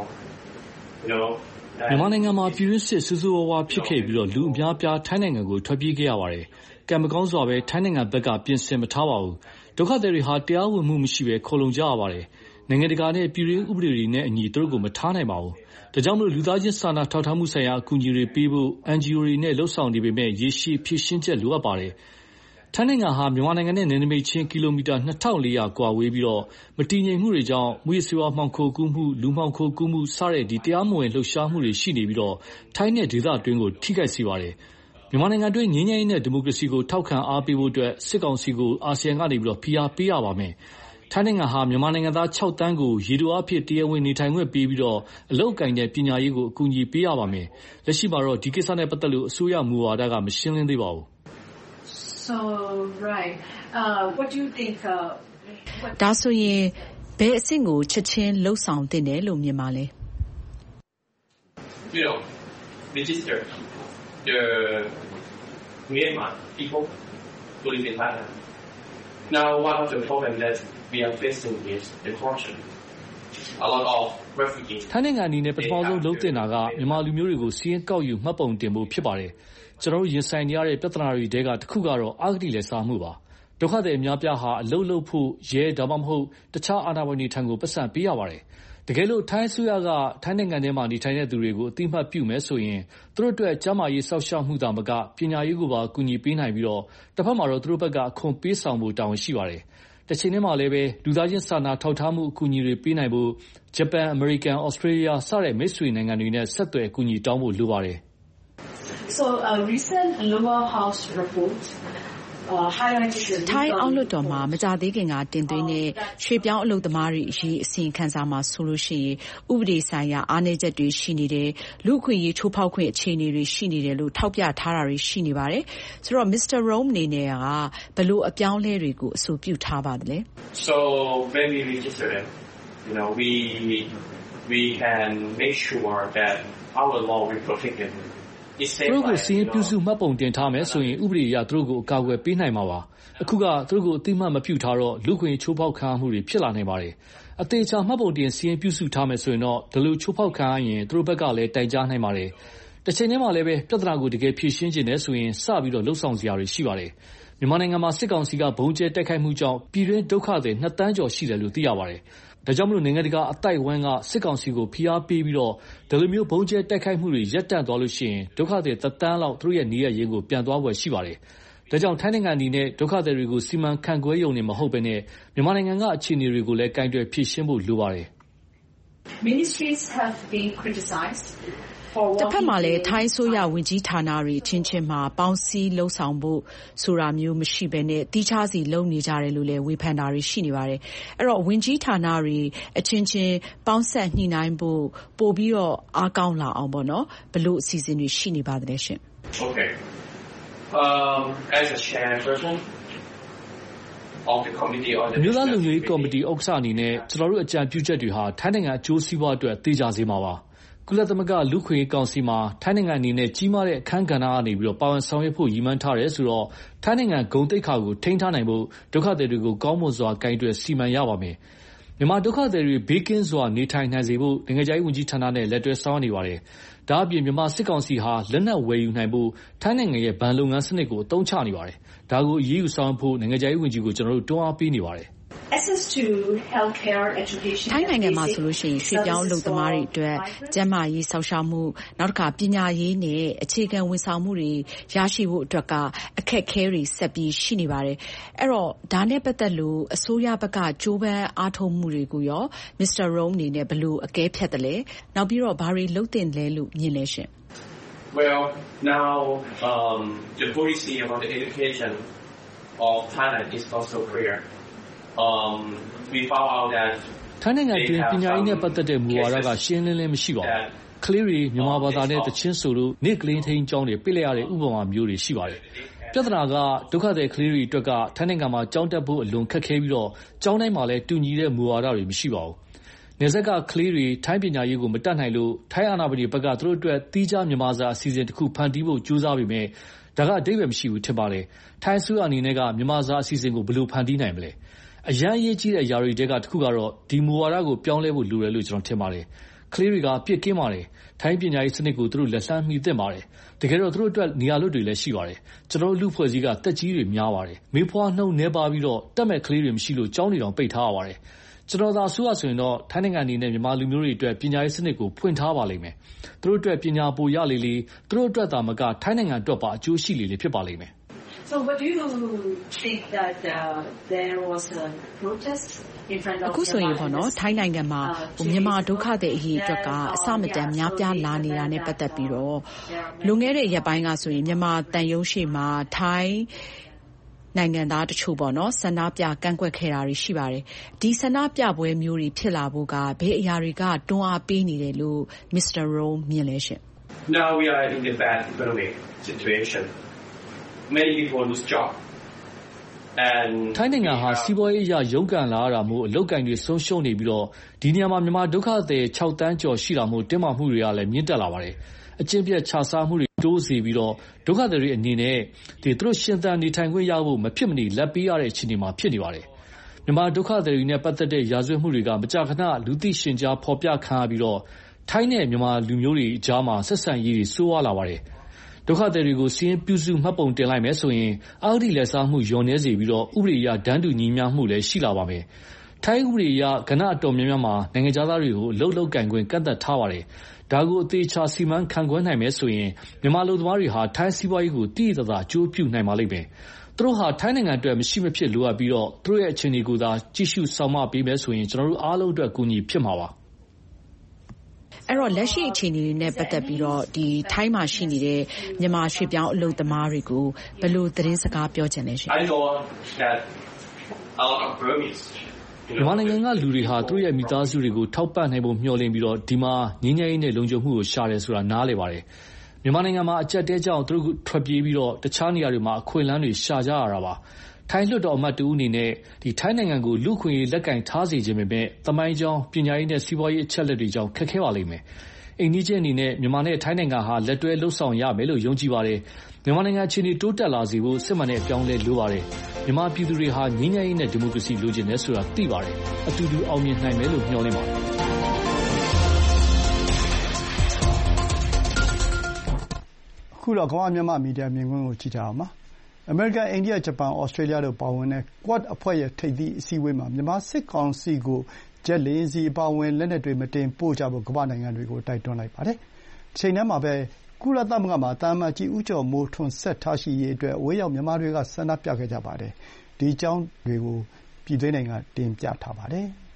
မြန်မာနိုင်ငံမှာပြည်တွင်းစစ်ဆူဆူဝါးဝါဖြစ်ခဲ့ပြီးတော့လူအများအပြားထိုင်းနိုင်ငံကိုထွက်ပြေးခဲ့ရပါတယ်။ကံမကောင်းစွာပဲထိုင်းနိုင်ငံဘက်ကပြင်ဆင်မထားပါဘူး။ဒုက္ခသည်တွေဟာတရားဝင်မှုမရှိပဲခိုလှုံကြရပါတယ်။နိုင်ငံတကာနဲ့ပြည်တွင်းဥပဒေတွေနဲ့အညီသူတို့ကိုမထားနိုင်ပါဘူး။ဒါကြောင့်လူသားချင်းစာနာထောက်ထားမှုဆိုင်ရာအကူအညီတွေပေးဖို့ NGO တွေနဲ့လှုပ်ဆောင်နေပေမဲ့ရေရှည်ဖြည့်ရှင်းချက်လိုအပ်ပါတယ်။ထိုင်းနိုင်ငံဟာမြန်မာနိုင်ငံနဲ့နယ်နိမိတ်ချင်းကီလိုမီတာ2400ကွာဝေးပြီးတော့မတည်ငြိမ်မှုတွေကြောင့်မူရစ်စေဝါမှောင်ခိုကူးမှုလူမှောင်ခိုကူးမှုစတဲ့ဒီတရားမဝင်လှုပ်ရှားမှုတွေရှိနေပြီးတော့ထိုင်းနဲ့ဒေသအတွင်းကိုထိခိုက်စေပါတယ်။မြန်မာနိုင်ငံတွင်းငြိမ်းချမ်းရေးနဲ့ဒီမိုကရေစီကိုထောက်ခံအားပေးဖို့အတွက်စစ်ကောင်စီကိုအာဆီယံကနေပြီးတော့ဖိအားပေးရပါမယ်။ထိုင်းနိုင်ငံဟာမြန်မာနိုင်ငံသား6 သန်းကိုရေတိုအားဖြင့်တရားဝင်နေထိုင်ခွင့်ပေးပြီးတော့အလုပ်အကိုင်နဲ့ပညာရေးကိုအကူအညီပေးရပါမယ်။လက်ရှိမှာတော့ဒီကိစ္စနဲ့ပတ်သက်လို့အစိုးရမူဝါဒကမရှင်းလင်းသေးပါဘူး။ So right. What do you think ဒါဆိုရင်ဘယ်အဆင့်ကိုချက်ချင်းလှုပ်ဆောင်သင့်တယ်လို့မြင်ပါလဲ You know, register the Myanmar people who live in Thailand. Now, one of the problems that we are facing is the corruption. A lot of refugees. ထိုင်းနိုင်ငံအနေနဲ့ပထမဆုံးလုပ်တင်တာကမြန်မာလူမျိုးတွေကိုစီးရင်ကောက်ယူမှတ်ပုံတင်ဖို့ဖြစ်ပါတယ်။ကျွန်တော်တို့ရင်ဆိုင်နေရတဲ့ပြဿနာတွေတဲကတစ်ခုကတော့အဂတိလက်စားမှုပါ။ဒုက္ခသည်အများပြားဟာအလုပ်လုပ်ဖို့ရဲဒါမှမဟုတ်တခြားအာဏာပိုင်တွေထံကိုပတ်စံပေးရပါတယ်။တကယ်လို့ထိုင်းအစိုးရကထိုင်းနိုင်ငံထဲမှာနေထိုင်တဲ့သူတွေကိုအသိမှတ်ပြုမယ်ဆိုရင်သူတို့အတွက်ကျန်းမာရေးစောင့်ရှောက်မှုသာမကပညာရေးကိုပါကူညီပေးနိုင်ပြီးတော့တစ်ဖက်မှာတော့သူတို့ဘက်ကအခွန်ပေးဆောင်ဖို့တာဝန်ရှိပါတယ်။တစ်ချိန်တည်းမှာလည်းပဲလူသားချင်းစာနာထောက်ထားမှုအကူအညီတွေပေးနိုင်ဖို့ဂျပန်၊အမေရိကန်၊ဩစတြေးလျစတဲ့မိတ်ဆွေနိုင်ငံတွေနဲ့ဆက်သွယ်အကူအညီတောင်းဖို့လိုပါတယ်။ So a recent lower house report ထိုင်းအောက်လွှတ်တော်မှာမကြာသေးခင်ကတင်သွင်းတဲ့ရွှေ့ပြောင်းအလုပ်သမားတွေအရေးအစီရင်ခံစာမှာဆိုလို့ရှိရင်ဥပဒေဆိုင်ရာအားနည်းချက်တွေရှိနေတယ်လူ့အခွင့်အရေးချိုးဖောက်ခွင့်အခြေအနေတွေရှိနေတယ်လို့ထောက်ပြထားတာတွေရှိနေပါတယ်ဆိုတော့ Mr. Rome အနေနဲ့ကဘယ်လိုအပြောင်းလဲတွေကိုအဆိုပြုထားပါသလဲ So when we register them, we can make sure that our law will protect them. သူတို့ကိုစီးရင်ပြုစုမှတ်ပုံတင်ထားမယ်ဆိုရင်ဥပဒေအရသူတို့ကိုအကာအကွယ်ပေးနိုင်မှာပါအခုကသူတို့ကိုအသိမှတ်မပြုထားတော့လူ့ခွင့်ချိုးဖောက်ခံမှုတွေဖြစ်လာနိုင်ပါတယ်အသေးချာမှတ်ပုံတင်စီးရင်ပြုစုထားမယ်ဆိုရင်တော့ဒီလိုချိုးဖောက်ခံရရင်သူတို့ဘက်ကလည်းတိုင်ကြားနိုင်ပါတယ်တစ်ချိန်တည်းမှာလည်းပဲပြဿနာကိုတကယ်ဖြေရှင်းခြင်းနဲ့ဆိုရင်စပြီးတော့လှုပ်ဆောင်စရာတွေရှိပါတယ်မြန်မာနိုင်ငံမှာစစ်ကောင်စီကဘုံကျဲတိုက်ခိုက်မှုကြောင့်ပြည်တွင်းဒုက္ခသည်2 သန်းကျော်ရှိတယ်လို့သိရပါတယ်ဒါကြောင့်မလို့နိုင်ငံတကာအတိုက်အဝန်းကစစ်ကောင်စီကိုဖိအားပေးပြီးတော့ဒီလိုမျိုးဘုံကျဲတိုက်ခိုက်မှုတွေရပ်တန့်သွားလို့ရှိရင်ဒုက္ခသည်1 သန်းလောက်သူတို့ရဲ့နေရရင်းကိုပြန်သွားွယ်ရှိပါတယ်။ဒါကြောင့်ထိုင်းနိုင်ငံအနေနဲ့ဒုက္ခသည်တွေကိုစီမံခန့်ခွဲရုံနဲ့မဟုတ်ဘဲနဲ့မြန်မာနိုင်ငံကအခြေအနေတွေကိုလည်းကင်တွယ်ဖြေရှင်းဖို့လိုပါတယ်။ Ministries have been criticized တစ်ဖက်မှာလည်းထိုင်းဆိုရဝင်ကြီးဌာနတွေချင်းချင်းမှာပေါင်းစည်းလှုပ်ဆောင်ဖို့ဆိုတာမျိုးမရှိဘဲနဲ့တီးခြားစီလုပ်နေကြတယ်လို့လည်းဝေဖန်တာတွေရှိနေပါတယ်အဲ့တော့ဝင်ကြီးဌာနတွေအချင်းချင်းပေါင်းဆက်ညှိနှိုင်းဖို့ပို့ပြီးတော့အားကောင်းလာအောင်ပေါ့နော်ဘလို့အစီအစဉ်တွေရှိနေပါသလဲရှင် Okay. As a chairperson of the committee on the မြို့သားလူမျိုးရေးကော်မတီဥက္ကဋ္ဌအနေနဲ့ကျွန်တော်တို့အကြံပြုချက်တွေဟာထိုင်းနိုင်ငံအကျိုးစီးပွားအတွက်သိကြစေမှာပါကုလသမဂ္ဂလူ့ခွင့်ရေးကောင်စီမှာထိုင်းနိုင်ငံအနေနဲ့ကြီးမားတဲ့အခန်းကဏ္ဍကနေပြီးတော့ပါဝင်ဆောင်ရွက်ဖို့ရည်မှန်းထားတယ်ဆိုတော့ထိုင်းနိုင်ငံဂုဏ်သိက္ခာကိုထိန်းထားနိုင်ဖို့ဒုက္ခသည်တွေကိုကောင်းမွန်စွာဂိုင်တွယ်စီမံရပါမယ်။မြန်မာဒုက္ခသည်တွေဘေးကင်းစွာနေထိုင်နိုင်စေဖို့နိုင်ငံခြားရေးဝန်ကြီးဌာနနဲ့လက်တွဲဆောင်ရွက်နေပါတယ်။ဒါအပြင်မြန်မာစစ်ကောင်စီဟာလက်နက်ဝယ်ယူနိုင်ဖို့ထိုင်းနိုင်ငံရဲ့ဘဏ်လုပ်ငန်းစနစ်ကိုအသုံးချနေပါတယ်။ဒါကိုအရေးယူဆောင်ဖို့နိုင်ငံခြားရေးဝန်ကြီးကိုကျွန်တော်တို့တွန်းအားပေးနေပါတယ်။ Access to healthcare education ထိုင်းနိုင်ငံမှာဆိုလို့ရှိရင်ရွှေ့ပြောင်းအလုပ်သမားတွေအတွက်ကျန်းမာရေးစောင့်ရှောက်မှုနောက်တစ်ခါပညာရေးနဲ့အခြေခံဝန်ဆောင်မှုတွေရရှိဖို့အတွက်ကအခက်အခဲတွေဆက်ပြီးရှိနေပါတယ်အဲ့တော့ဒါနဲ့ပတ်သက်လို့အစိုးရဘက်ကကြိုးပမ်းအားထုတ်မှုတွေကိုရော Mr. Rome အနေနဲ့ဘယ်လိုအကဲဖြတ်တယ်လဲနောက်ပြီးတော့ဘာတွေလုပ်သင့်လဲလို့မြင်လဲရှင် Well, now the policy about the education of Thailand is not so clear. We found out that ထိုင်းနိုင်ငံတွင်ပညာရေးနဲ့ပတ်သက်တဲ့မူဝါဒကရှင်းလင်းလင်းမရှိပါဘူး။ကလေးတွေမြန်မာဘာသာနဲ့တချင်းဆိုလို့နေ့ကလေးထိန်းကျောင်းတွေပြစ်လိုက်ရတဲ့ဥပမာမျိုးတွေရှိပါတယ်။ပြဿနာကဒုက္ခသည်ကလေးတွေအတွက်ကထိုင်းနိုင်ငံမှာကျောင်းတက်ဖို့အလွန်ခက်ခဲပြီးတော့ကျောင်းတိုင်းမှာလည်းတူညီတဲ့မူဝါဒတွေမရှိပါဘူး။နေဆက်ကကလေးတွေထိုင်းပညာရေးကိုမတတ်နိုင်လို့ထိုင်းအာဏာပိုင်တွေဘက်ကသူတို့အတွက်တီးခြားမြန်မာစာအစီအစဉ်တစ်ခုဖန်တီးဖို့ကြိုးစားပေမဲ့ဒါကအဓိပ္ပာယ်မရှိဘူးထင်ပါတယ်။ထိုင်းအစိုးရအနေနဲ့ကမြန်မာစာအစီအစဉ်ကိုဘယ်လိုဖန်တီးနိုင်မလဲ။အရန်ရေးကြီးတဲ့အရာတွေတဲကတစ်ခုကတော့ဒီမူဝါဒကိုပြောင်းလဲဖို့လိုတယ်လို့ကျွန်တော်ထင်ပါတယ်။ကလေးတွေကပြစ်ကင်းပါတယ်။ထိုင်းပညာရေးစနစ်ကိုသူတို့လက်လှမ်းမီသင့်ပါတယ်။တကယ်တော့သူတို့အတွက်နေရာလွတ်တွေလည်းရှိပါတယ်။ကျွန်တော်လူဖွဲ့စည်းကတက်ကြီးတွေများပါတယ်။မေးဖွားနှုံနှဲပါပြီးတော့တက်မဲ့ကလေးတွေမရှိလို့ကျောင်းတွေတောင်ပိတ်ထားရပါတယ်။ကျွန်တော်သာဆိုရဆိုရင်တော့ထိုင်းနိုင်ငံအနေနဲ့မြန်မာလူမျိုးတွေအတွက်ပညာရေးစနစ်ကိုဖွင့်ထားပါလိမ့်မယ်။သူတို့အတွက်ပညာပိုရလေလေသူတို့အတွက်သာမကထိုင်းနိုင်ငံအတွက်ပါအကျိုးရှိလေလေဖြစ်ပါလိမ့်မယ်။ So what do you think that there was a protest in front of အခုဆိုရင်ပေါ့နော်ထိုင်းနိုင်ငံမှာမြန်မာဒုက္ခသည်အရေးအတွက်ကအစမတန်များပြားလာနေတာနဲ့ပတ်သက်ပြီးတော့လွန်ခဲ့တဲ့ရက်ပိုင်းကဆိုရင်မြန်မာတန်ယုံရှိမှာထိုင်းနိုင်ငံသားတချို့ဆန္ဒပြကန့်ကွက်ခဲ့တာတွေရှိပါတယ်။ဒီဆန္ဒပြပွဲမျိုးတွေဖြစ်လာဖို့ကဘယ်အရာတွေကတွန်းအားပေးနေတယ်လို့ Mr. Rowe မြင်လဲရှင့်။ Now we are in a bad economic situation. Many people lose job. ထိုင်းနိုင်ငံဟာစီးပွားရေးအရရုန်းကန်လာရတာမို့အလုပ်ကိုင်တွေဆုံးရှုံးနေပြီးတော့ဒီနေရာမှာမြန်မာဒုက္ခသည်6တန်းကျော်ရှိတာမို့တင်းမာမှုတွေကလည်းမြင့်တက်လာပါတယ်။အကျင့်ပြတ်ခြစားမှုတွေတိုးစေပြီးတော့ဒုက္ခသည်တွေအနေနဲ့သူတို့ရှင်သန်နေထိုင်ခွင့်ရဖို့မဖြစ်မနေလက်ပေးရတဲ့အခြေအနေမှာဖြစ်နေပါတယ်။မြန်မာဒုက္ခသည်တွေနဲ့ပတ်သက်တဲ့ရာဇဝတ်မှုတွေကမကြာခဏလူသိရှင်ကြားဖော်ပြခံရပြီးတော့ထိုင်းနဲ့မြန်မာလူမျိုးတွေအကြားမှာဆက်ဆံရေးတွေဆိုးဝါးလာပါတယ်။ဒုက္ခသည်တွေကိုစီးရင်ပြုစုမှတ်ပုံတင်လိုက်မယ်ဆိုရင်အဂတိလက်စားမှုလျော့နည်းစေပြီးတော့ဥပဒေအရဒန်းတူညီမျှမှုလည်းရှိလာပါမယ်။ထိုင်းဥပဒေအရကဏ္ဍအတော်များများမှာနိုင်ငံသားတွေကိုအလုပ်ကန့်ခွင့်ကန့်သတ်ထားပါတယ်။ဒါကိုအသေးချာစီမံခန့်ခွဲနိုင်မယ်ဆိုရင်မြန်မာလူသမားတွေဟာထိုင်းစီးပွားရေးကိုတည်တည်သာကြိုးပြုနိုင်ပါလိမ့်မယ်။သူတို့ဟာထိုင်းနိုင်ငံအတွက်မရှိမဖြစ်လိုအပ်ပြီးတော့သူတို့ရဲ့အခြေအနေကိုသာကြည့်ရှုဆောင်မပေးမယ်ဆိုရင်ကျွန်တော်တို့အားလုံးအတွက်ကူညီဖြစ်မှာပါ။အဲ့တော့လက်ရှိအခြေအနေတွေနဲ့ပတ်သက်ပြီးတော့ဒီထိုင်းမှာရှိနေတဲ့မြန်မာရွှေ့ပြောင်းအလုပ်သမားတွေကိုဘယ်လိုသတင်းစကားပြောချင်လဲရှင် I know that a lot of Burmese မြန်မာနိုင်ငံကလူတွေဟာသူတို့ရဲ့မိသားစုတွေကိုထောက်ပံ့နိုင်ဖို့မျှော်လင့်ပြီးတော့ဒီမှာငြိမ်းချမ်းရေးနဲ့လုံခြုံမှုကိုရှာတယ်ဆိုတာနားလည်ပါတယ်။မြန်မာနိုင်ငံမှာအကြက်တဲကြောင့်သူတို့ထွက်ပြေးပြီးတော့တခြားနေရာတွေမှာအခွင့်အလမ်းတွေရှာကြရတာပါ။ထိုင်းလွှတ်တော်အမတ်တူအနေနဲ့ဒီထိုင်းနိုင်ငံကိုလူ့ခွင့်ရေးလက်ကင်ထားစေခြင်းပဲသမိုင်းကြောင်းပညာရေးနဲ့စီးပွားရေးအချက်လက်တွေကြောင့်ခက်ခဲပါလိမ့်မယ်။အိမ်နီးချင်းအနေနဲ့မြန်မာနဲ့ထိုင်းနိုင်ငံဟာလက်တွဲလှုပ်ဆောင်ရမယ်လို့ယုံကြည်ပါတယ်။မြန်မာနိုင်ငံအခြေအနေတိုးတက်လာစေဖို့စစ်မှန်တဲ့အပြောင်းလဲလိုပါတယ်။မြန်မာပြည်သူတွေဟာငြိမ်းချမ်းရေးနဲ့ဒီမိုကရေစီလိုချင်တယ်ဆိုတာသိပါတယ်။အတူတူအောင်မြင်နိုင်မယ်လို့မျှော်လင့်ပါတယ်။အခုတော့ကမ္ဘာမြန်မာမီဒီယာမြင်ကွင်းကိုကြည့်ကြအောင်ပါ။အမေရိကန်၊အိန္ဒိယ၊ဂျပန်၊ဩစတြေးလျတို့ပါဝင်တဲ့ Quad အဖွဲ့ရဲ့ထိပ်သီးအစည်းအဝေးမှာမြန်မာစစ်ကောင်စီကိုဂျက်လေယာဉ်ဆီအပါအဝင်လက်နက်တွေမတင်ပို့ကြဖို့ကမ္ဘာ့နိုင်ငံတွေကိုတိုက်တွန်းလိုက်ပါတယ်။တချိန်တည်းမှာပဲကုလသမဂ္ဂမှာသံအမတ်ကြီးဦးကျော်မိုးထွန်းဆက်ထားရှိရေးအတွက်အဝေးရောက်မြန်မာတွေကဆန္ဒပြခဲ့ကြပါတယ်။ဒီအကြောင်းတွေကိုပြည်တွင်းနိုင်ငံတင်ပြထားပါတယ်။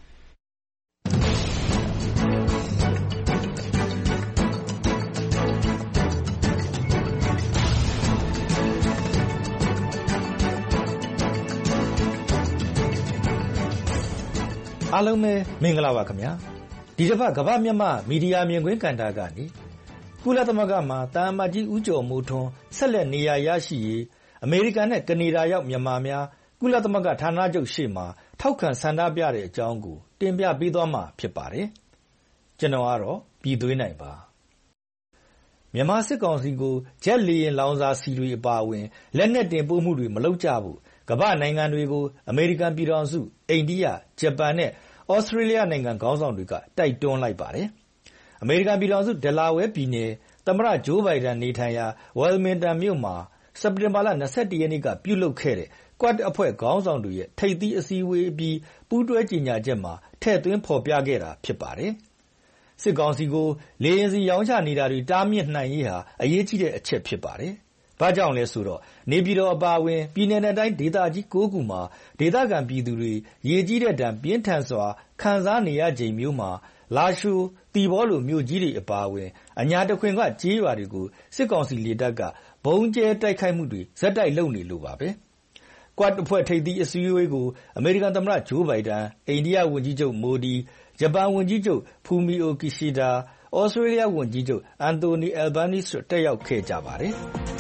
အားလုံးပဲမင်္ဂလာပါခင်ဗျာဒီတစ်ပတ်ကမ္ဘာမြန်မာမီဒီယာမြင်ကွင်းကဏ္ဍကနေကုလသမဂ္ဂမှာတာအမတ်ကြီးဦးကျော်မိုးထွန်းဆက်လက်နေရာရရှိရေးအမေရိကန်နဲ့ကနေဒါရောက်မြန်မာများကုလသမဂ္ဂဌာနချုပ်ရှေ့မှာထောက်ခံဆန္ဒပြတဲ့အကြောင်းကိုတင်ပြပေးသွားမှာဖြစ်ပါတယ်ကျွန်တော်ကတော့ပြည်သွင်းနိုင်ပါမြန်မာစစ်ကောင်စီကိုဂျက်လေယာဉ်လောင်စာဆီတွေအပါအဝင်လက်နက်တင်ပို့မှုတွေမလုပ်ကြဘူးကမ္ဘာနိုင်ငံတွေကိုအမေရိကန်ပြည်ထောင်စုအိန္ဒိယဂျပန်နဲ့ဩစတြေးလျနိုင်ငံခေါင်းဆောင်တွေကတိုက်တွန်းလိုက်ပါတယ်အမေရိကန်ပြည်ထောင်စုဒယ်လာဝဲပြည်နယ်သမ္မတဂျိုးဘိုင်ဒန်နေထိုင်ရာဝယ်လ်မင်တန်မြို့မှာစက်တင်ဘာလ21ရက်နေ့ကပြုလုပ်ခဲ့တဲ့ Quad အဖွဲ့ခေါင်းဆောင်တွေရဲ့ထိပ်သီးအစည်းအဝေးအပြီးပူးတွဲကြေညာချက်မှာထည့်သွင်းဖော်ပြခဲ့တာဖြစ်ပါတယ်စစ်ကောင်စီကိုလေယာဉ်စီရောင်းချနေတာတွေတားမြစ်နိုင်ရေးဟာအရေးကြီးတဲ့အချက်ဖြစ်ပါတယ်ဘာကြောင့်လဲဆိုတော့နေပြည်တော်အပါအဝင်ပြည်내နဲ့တိုင်းဒေသကြီး9ခုမှာဒေသခံပြည်သူတွေရေကြီးတဲ့ဒဏ်ပြင်းထန်စွာခံစားနေရချိန်မျိုးမှာလာရှိုးတီဘောလိုမြို့ကြီးတွေအပါအဝင်အညာတခွင်ကကြေးရွာတွေကိုစစ်ကောင်စီလေတပ်ကဘုံကျဲတိုက်ခိုက်မှုတွေဇက်တိုက်လုပ်နေလို့ပါပဲကွတ်အဖွဲ့ထိပ်သီးအစည်းအဝေးကိုအမေရိကန်သမ္မတဂျိုးဘိုင်ဒန်အိန္ဒိယဝန်ကြီးချုပ်မိုဒီဂျပန်ဝန်ကြီးချုပ်ဖူမီအိုကီရှီဒါဩစတြေးလျဝန်ကြီးချုပ်အန်တိုနီအယ်ဘာနီစ်တို့တက်ရောက်ခဲ့ကြပါတယ်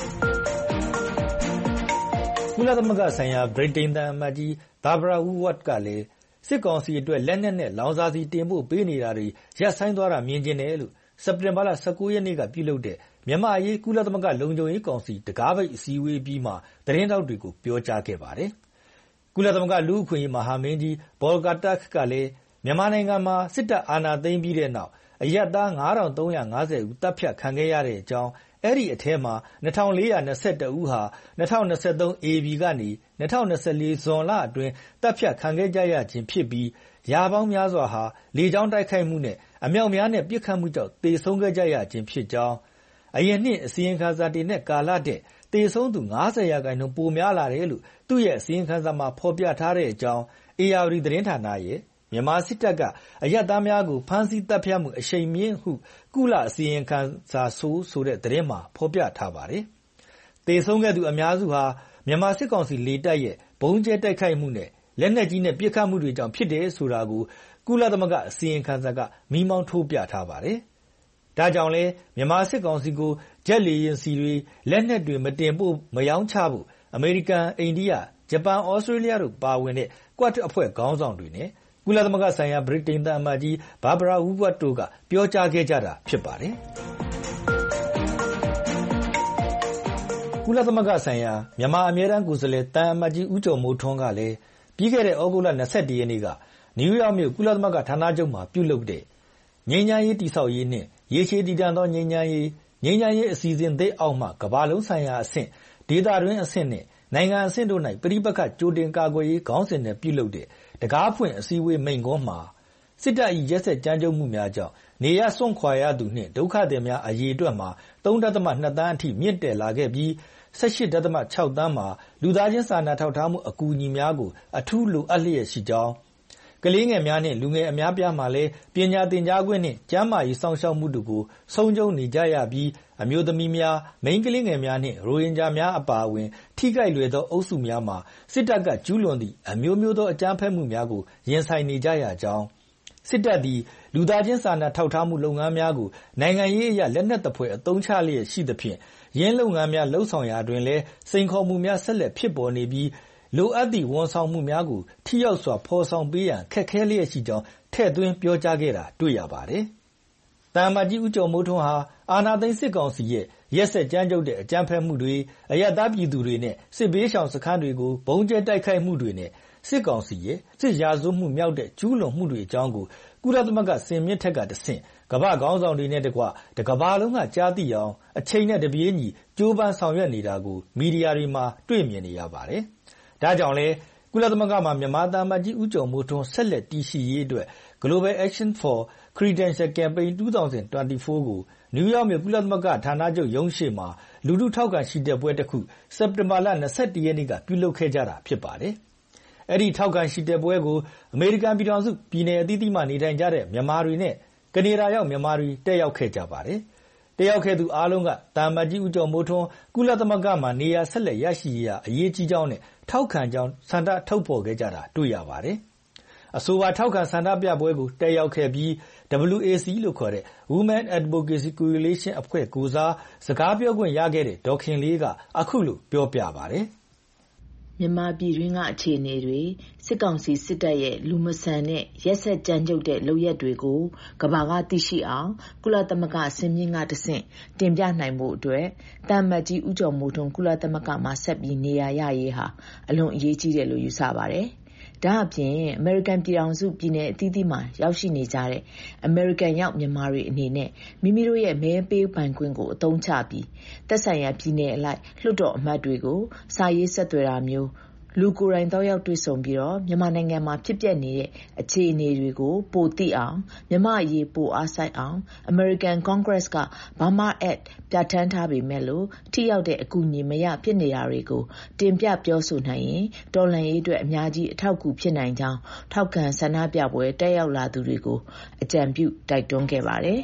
ကုလသမဂ္ဂဆိုင်ရာဗြိတိန်သံအမတ်ကြီးဘာဘရာဝူဝတ်ကလည်းစစ်ကောင်စီအတွက်လက်နက်နဲ့လောင်စာဆီတင်ဖို့ပေးနေတာတွေရပ်ဆိုင်းသွားတာမြင်ကျင်တယ်လို့စက်တင်ဘာလ19ရက်နေ့ကပြုလုပ်တဲ့မြန်မာအရေးကုလသမဂ္ဂလုံခြုံရေးကောင်စီတကားပိတ်အစည်းအဝေးပြီးမှသတင်းတောက်တွေကိုပြောကြားခဲ့ပါတယ်။ကုလသမဂ္ဂလူ့အခွင့်အရေးမဟာမင်းကြီးဘော်ကာတက်ကလည်းမြန်မာနိုင်ငံမှာစစ်တပ်အာဏာသိမ်းပြီးတဲ့နောက်အရပ်သား9350ဦးတပ်ဖြတ်ခံခဲ့ရတဲ့အကြောင်းအဲ့ဒီအထဲမှာ2421ဦးဟာ2023 AB ကနေ2024ဇွန်လအတွင်းတပ်ဖြတ်ခံခဲ့ကြရခြင်းဖြစ်ပြီးရာပေါင်းများစွာဟာလေကြောင်းတိုက်ခိုက်မှုနဲ့အမြောက်များနဲ့ပစ်ခတ်မှုကြောင့်သေဆုံးခဲ့ကြရခြင်းဖြစ်ကြောင်းအရင်နှစ်အစည်းအဝေးခန်းစာတင်တဲ့ကာလတဲ့သေဆုံးသူ90%ပိုများလာတယ်လို့သူ့ရဲ့အစည်းအဝေးခန်းစာမှာဖော်ပြထားတဲ့အကြောင်း ARD သတင်းဌာနရဲ့မြန်မာစစ်တပ်ကအရပ်သားများကိုဖမ်းဆီးတပ်ဖြတ်မှုအရှိန်မြင့်ဟုကုလအစည်းအဝေးခန်းစာဆိုတဲ့သတင်းမှာဖော်ပြထားပါတယ်။သေဆုံးခဲ့သူအများစုဟာမြန်မာစစ်ကောင်စီလေတပ်ရဲ့ဘုံကျဲတိုက်ခိုက်မှုနဲ့လက်နက်ကြီးနဲ့ပစ်ခတ်မှုတွေကြောင့်ဖြစ်တယ်ဆိုတာကိုကုလသမဂ္ဂအစီရင်ခံစာကမီးမောင်းထိုးပြထားပါတယ်။ဒါကြောင့်လဲမြန်မာစစ်ကောင်စီကိုဂျက်လေယာဉ်စီတွေလက်နက်တွေမတင်ပို့မရောင်းချဖို့အမေရိကန်၊အိန္ဒိယ၊ဂျပန်၊ဩစတြေးလျတို့ပါဝင်တဲ့ Quad အဖွဲ့ခေါင်းဆောင်တွေနဲ့ကုလသမဂ္ဂဆိုင်ရာဗြိတိန်သံအမတ်ကြီးဘာဘရာဝူးဝတ်တို့ကပြောကြားခဲ့ကြတာဖြစ်ပါတယ်။ကုလသမဂ္ဂဆိုင်ရာမြန်မာအမြဲတမ်းကိုယ်စားလှယ်သံအမတ်ကြီးဦးကျော်မိုးထွန်းကလည်းပြီးခဲ့တဲ့ဩဂုတ်လ22ရက်နေ့ကနယူးယောက်မြို့ကုလသမဂ္ဂဌာနချုပ်မှာပြုလုပ်တဲ့ငြိမ်းချမ်းရေးတည်ဆောက်ရေးနှင့်ရေရှည်တည်တံ့သောငြိမ်းချမ်းရေးအစီအစဉ်သစ်အောက်မှကမ္ဘာလုံးဆိုင်ရာအဆင့်ဒေသတွင်းအဆင့်နှင့်နိုင်ငံအဆင့်တို့၌ပဋိပက္ခကြိုတင်ကာကွယ်ရေးခေါင်းစဉ်နဲ့ပြုလုပ်တဲ့တကားဖွင့်အစည်းအဝေးမိန့်ခွန်းမှာစစ်တပ်၏ရက်စက်ကြမ်းကြုတ်မှုများကြောင့်နေရပ်စွန့်ခွာရသူနှင့်ဒုက္ခသည်များအရေအတွက်မှာ 3.2 သန်းအထိမြင့်တက်လာခဲ့ပြီး 18.6 သန်းမှာလူသားချင်းစာနာထောက်ထားမှုအကူအညီများကိုအထူးလိုအပ်လျက်ရှိကြောင်းကလေးငယ်များနှင့်လူငယ်အများပြားမှာလည်းပညာသင်ကြားခွင့်နှင့်ကျန်းမာရေးစောင့်ရှောက်မှုတို့ကိုဆုံးရှုံးနေကြရပြီးအမျိုးသမီးများမိန်းကလေးငယ်များနှင့်ရိုဟင်ဂျာများအပါအဝင်ထိခိုက်လွယ်သောအုပ်စုများမှာစစ်တပ်ကကျူးလွန်သည့်အမျိုးမျိုးသောအကြမ်းဖက်မှုများကိုရင်ဆိုင်နေကြရကြောင်းစစ်တပ်သည်လူသားချင်းစာနာထောက်ထားမှုလုပ်ငန်းများကိုနိုင်ငံရေးအရလက်နက်သဖွယ်အသုံးချလျက်ရှိသဖြင့်ယင်းလုပ်ငန်းများလှုပ်ဆောင်ရာတွင်လည်းစိန်ခေါ်မှုများဆက်လက်ဖြစ်ပေါ်နေပြီးလိုအပ်သည့်ဝန်ဆောင်မှုများကိုထိရောက်စွာဖော်ဆောင်ပေးရန်ခက်ခဲလျက်ရှိကြောင်းထည့်သွင်းပြောကြားခဲ့တာတွေ့ရပါတယ်။သံအမတ်ကြီးဦးကျော်မိုးထွန်းဟာအာဏာသိမ်းစစ်ကောင်စီရဲ့ရက်စက်ကြမ်းကြုတ်တဲ့အကြမ်းဖက်မှုတွေအရပ်သားပြည်သူတွေနဲ့စစ်ဘေးရှောင်စခန်းတွေကိုဘုံကျဲတိုက်ခိုက်မှုတွေနဲ့စစ်ကောင်စီရဲ့စစ်ရာဇဝတ်မှုမြောက်တဲ့ကျူးလွန်မှုတွေအကြောင်းကိုကုလသမဂ္ဂစင်မြင့်ထက်ကတဆင့်ကမ္ဘာခေါင်းဆောင်တွေနဲ့တကွတကမ္ဘာလုံးကကြားသိအောင်အချိန်နဲ့တပြေးညီကြိုးပမ်းဆောင်ရွက်နေတာကိုမီဒီယာတွေမှာတွေ့မြင်နေရပါတယ်။ဒါကြောင့်လဲကုလသမဂ္ဂမှာမြန်မာသံအမတ်ကြီးဦးကျော်မိုးထွန်းဆက်လက်တည်ရှိရေးအတွက် Global Action for Credential Campaign 2024ကိုနယူးယောက်မြို့ကုလသမဂ္ဂဌာနချုပ်ရုံးရှေ့မှာလူထုထောက်ခံချီတက်ပွဲတစ်ခုစက်တင်ဘာလ21ရက်နေ့ကပြုလုပ်ခဲ့ကြတာဖြစ်ပါတယ်။အဲဒီထောက်ခံချီတက်ပွဲကိုအမေရိကန်ပြည်ထောင်စုပြည်내အသီးသီးမှနေထိုင်ကြတဲ့မြန်မာတွေနဲ့ကနေဒါရောက်မြန်မာတွေတက်ရောက်ခဲ့ကြပါတယ်။တက်ရောက်ခဲ့သူအားလုံးကသံအမတ်ကြီးဦးကျော်မိုးထွန်းကုလသမဂ္ဂမှာနေရာဆက်လက်ရရှိရေးအရေးကြီးကြောင်းနဲ့ထောက်ခံကြောင်းဆန္ဒထုတ်ဖော်ခဲ့ကြတာတွေ့ရပါတယ်။အဆိုပါထောက်ခံဆန္ဒပြပွဲကိုတက်ရောက်ခဲ့ပြီး WAC လို့ခေါ်တဲ့ Women Advocacy Coalition အဖွဲ့ကိုစားစကားပြောခွင့်ရခဲ့တဲ့ဒေါ်ခင်လေးကအခုလိုပြောပြပါတယ်။မြန်မာပြည်တွင်းကအခြေအနေတွေစစ်ကောင်စီစစ်တပ်ရဲ့လူမဆန်တဲ့ရက်စက်ကြမ်းကြုတ်တဲ့လုပ်ရက်တွေကိုကမ္ဘာကသိရှိအောင်ကုလသမဂ္ဂအစည်းအဝေးကတဆင့်တင်ပြနိုင်ဖို့အတွက်တမ္မတ်ကြီးဦးကျော်မိုးထွန်းကုလသမဂ္ဂမှာဆက်ပြီးနေရာရရေးဟာအလွန်အရေးကြီးတယ်လို့ယူဆပါတယ်။ဒါအပြင်အမေရိကန်ပြည်ထောင်စုပြည်내အသီးသီးမှာရောက်ရှိနေကြတဲ့အမေရိကန်ရောက်မြန်မာတွေအနေနဲ့မိမိတို့ရဲ့မဲပေးပိုင်ခွင့်ကိုအသုံးချပြီးသက်ဆိုင်ရာပြည်내အလိုက်လွှတ်တော်အမတ်တွေကိုစာရေးဆက်သွယ်တာမျိုးလူကိုယ်တိုင်တော့ရောက်တွေ့ဆုံပြီးတော့မြန်မာနိုင်ငံမှာဖြစ်ပျက်နေတဲ့အခြေအနေတွေကိုပိုသိအောင်မြန်မာအရေးပိုအားစိုက်အောင် American Congress က Burma Act ပြဋ္ဌာန်းထားပေမဲ့လို့ထိရောက်တဲ့အကူအညီမရဖြစ်နေတာတွေကိုတင်ပြပြောဆိုနိုင်ရင်တော်လှန်ရေးအတွက်အများကြီးအထောက်အကူဖြစ်နိုင်ကြောင်းထောက်ခံဆန္ဒပြပွဲတက်ရောက်လာသူတွေကိုအကြံပြုတိုက်တွန်းခဲ့ပါတယ်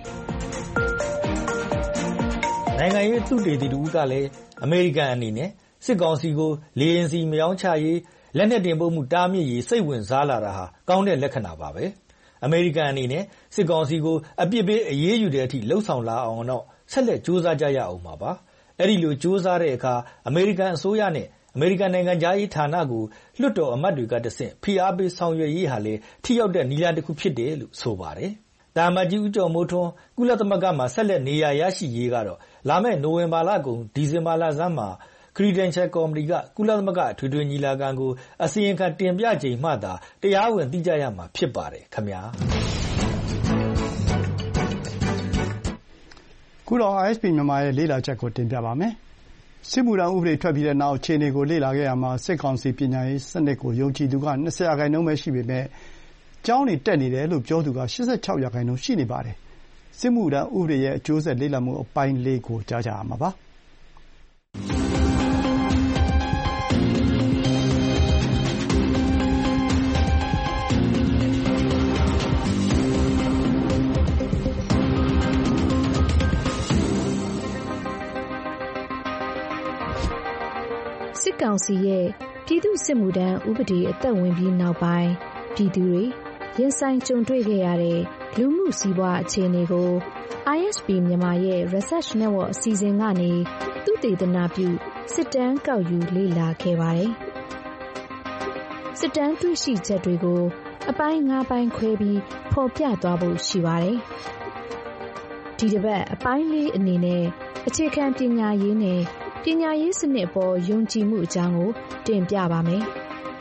။နိုင်ငံရေးသုတေသီတို့ကလည်းအမေရိကန်အနေနဲ့စစ်ကောင်စီကိုလေရင်စီမရောင်းချရေးလက်နက်တင်ပို့မှုတားမြစ်ရေးစိတ်ဝင်စားလာတာဟာကောင်းတဲ့လက္ခဏာပါပဲအမေရိကန်အနေနဲ့စစ်ကောင်စီကိုအပြစ်ပေးအရေးယူတဲ့အထိလှုံ့ဆော်လာအောင်တော့ဆက်လက်စူးစမ်းကြရအောင်ပါအဲ့ဒီလိုစူးစမ်းတဲ့အခါအမေရိကန်အစိုးရနဲ့အမေရိကန်နိုင်ငံသားရေးဌာနကိုလွှတ်တော်အမတ်တွေကတဆင့်ဖိအားပေးဆောင်ရွက်ရေးဟာလေထိရောက်တဲ့နည်းလမ်းတစ်ခုဖြစ်တယ်လို့ဆိုပါတယ်တာမကြီးဦးကျော်မိုးထွန်းကုလသမဂ္ဂမှာဆက်လက်နေရာရရှိရေးကတော့လာမယ့်နိုဝင်ဘာလကုန်ဒီဇင်ဘာလဆန်းမှာCredential Committee ကကုလသမဂ္ဂအထွေထွေညီလာခံကိုအစီရင်ခံတင်ပြချိန်မှသာတရားဝင်သိကြရမှာဖြစ်ပါတယ်ခင်ဗျာခုတော့ ISP မြန်မာရဲ့လေ့လာချက်ကိုတင်ပြပါမယ်စစ်မှုထမ်းဥပဒေထွက်ပြီးတဲ့နောက်ခြေအနေကိုလေ့လာခဲ့ရမှာစစ်ကောင်စီပညာရေးစနစ်ကိုယုံကြည်သူက 20% ပဲရှိပေမဲ့ကျောင်းတွေတက်နေတယ်လို့ပြောသူက 86% ရှိနေပါတယ်စစ်မှုထမ်းဥပဒေရဲ့အကျိုးဆက်လေ့လာမှုအပိုင်းလေးကိုကြားကြရမှာပါစစ်စစ်ကောင်စီရဲ့ပြည်သူ့စစ်မှုထမ်းဥပဒေအသက်ဝင်ပြီးနောက်ပိုင်းပြည်သူတွေရင်ဆိုင်ကြုံတွေ့ခဲ့ရတဲ့လူမှုစီးပွားအခြေအနေကို ISP မြန်မာရဲ့ Research Network အစီအစဉ်ကနေသုတေသနပြုစစ်တမ်းကောက်ယူလေ့လာခဲ့ပါတယ်။စစ်တမ်းတွေ့ရှိချက်တွေကိုအပိုင်း5ပိုင်းခွဲပြီးဖော်ပြသွားဖို့ရှိပါတယ်။ဒီတစ်ပတ်အပိုင်းလေးအနေနဲ့အခြေခံပညာရေးနဲ့ပညာရေးစနစ်ပေါ်ယုံကြည်မှုအကြောင်းကိုတင်ပြပါမယ်။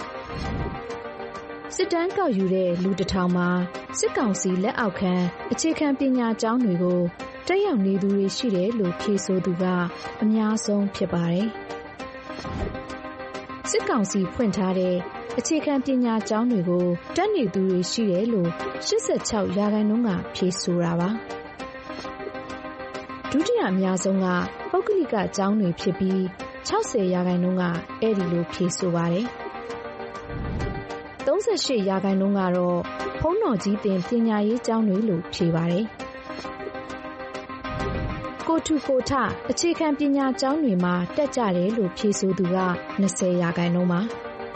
စစ်တမ်းကောက်ယူတဲ့လူ1000မှာစစ်ကောင်စီလက်အောက်ခံအခြေခံပညာကျောင်းတွေကိုတက်ရောက်နေသူတွေရှိတယ်လို့ဖြေဆိုသူကအများဆုံးဖြစ်ပါတယ်။စစ်ကောင်စီဖွင့်ထားတဲ့အခြေခံပညာကျောင်းတွေကိုတက်နေသူတွေရှိတယ်လို့86%ကဖြေဆိုတာပါ။ဒုတိယအများဆုံးကပုဂ္ဂလိကကျောင်းတွေဖြစ်ပြီး60%ကအဲ့ဒီလိုဖြေဆိုပါတယ်။38%ကတော့ဘုန်းတော်ကြီးတင်ပညာရေးကျောင်းတွေလို့ဖြေပါတယ်။ကိုထုကိုထအခြေခံပညာကျောင်းတွေမှာတက်ကြတယ်လို့ဖြေဆိုသူက20%ပါ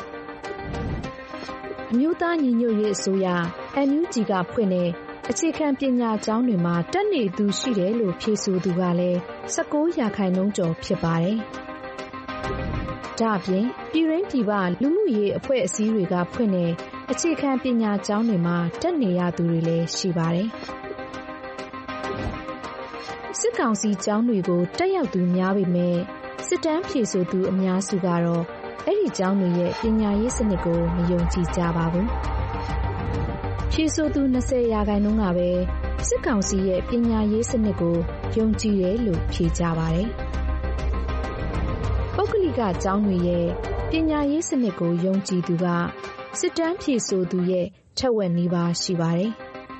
။အမျိုးသားညီညွတ်ရေးအစိုးရ NUG ကဖွင့်တဲ့အခြေခံပညာကျောင်းတွေမှာတက်နေသူရှိတယ်လို့ဖြေဆိုသူကလည်း19%ကျော်ဖြစ်ပါတယ်။ဒါအပြင်ပြည်ရင်းပြည်ပလူမှုရေးအဖွဲ့အစည်းတွေကဖွင့်တဲ့အခြေခံပညာကျောင်းတွေမှာတက်နေရသူတွေလည်းရှိပါတယ်။စစ်ကောင်စီကျောင်းတွေကိုတက်ရောက်သူများပေမဲ့စစ်တမ်းဖြေဆိုသူအများစုကတော့အဲ့ဒီကျောင်းတွေရဲ့ပညာရေးစနစ်ကိုမယုံကြည်ကြပါဘူး။ဖြေဆိုသူ20%ကပဲစစ်ကောင်စီရဲ့ပညာရေးစနစ်ကိုယုံကြည်တယ်လို့ဖြေကြပါတယ်။ပုဂ္ဂလိကကျောင်းတွေရဲ့ပညာရေးစနစ်ကိုယုံကြည်သူကစစ်တမ်းဖြေဆိုသူရဲ့ထက်ဝက်နီးပါးရှိပါတယ်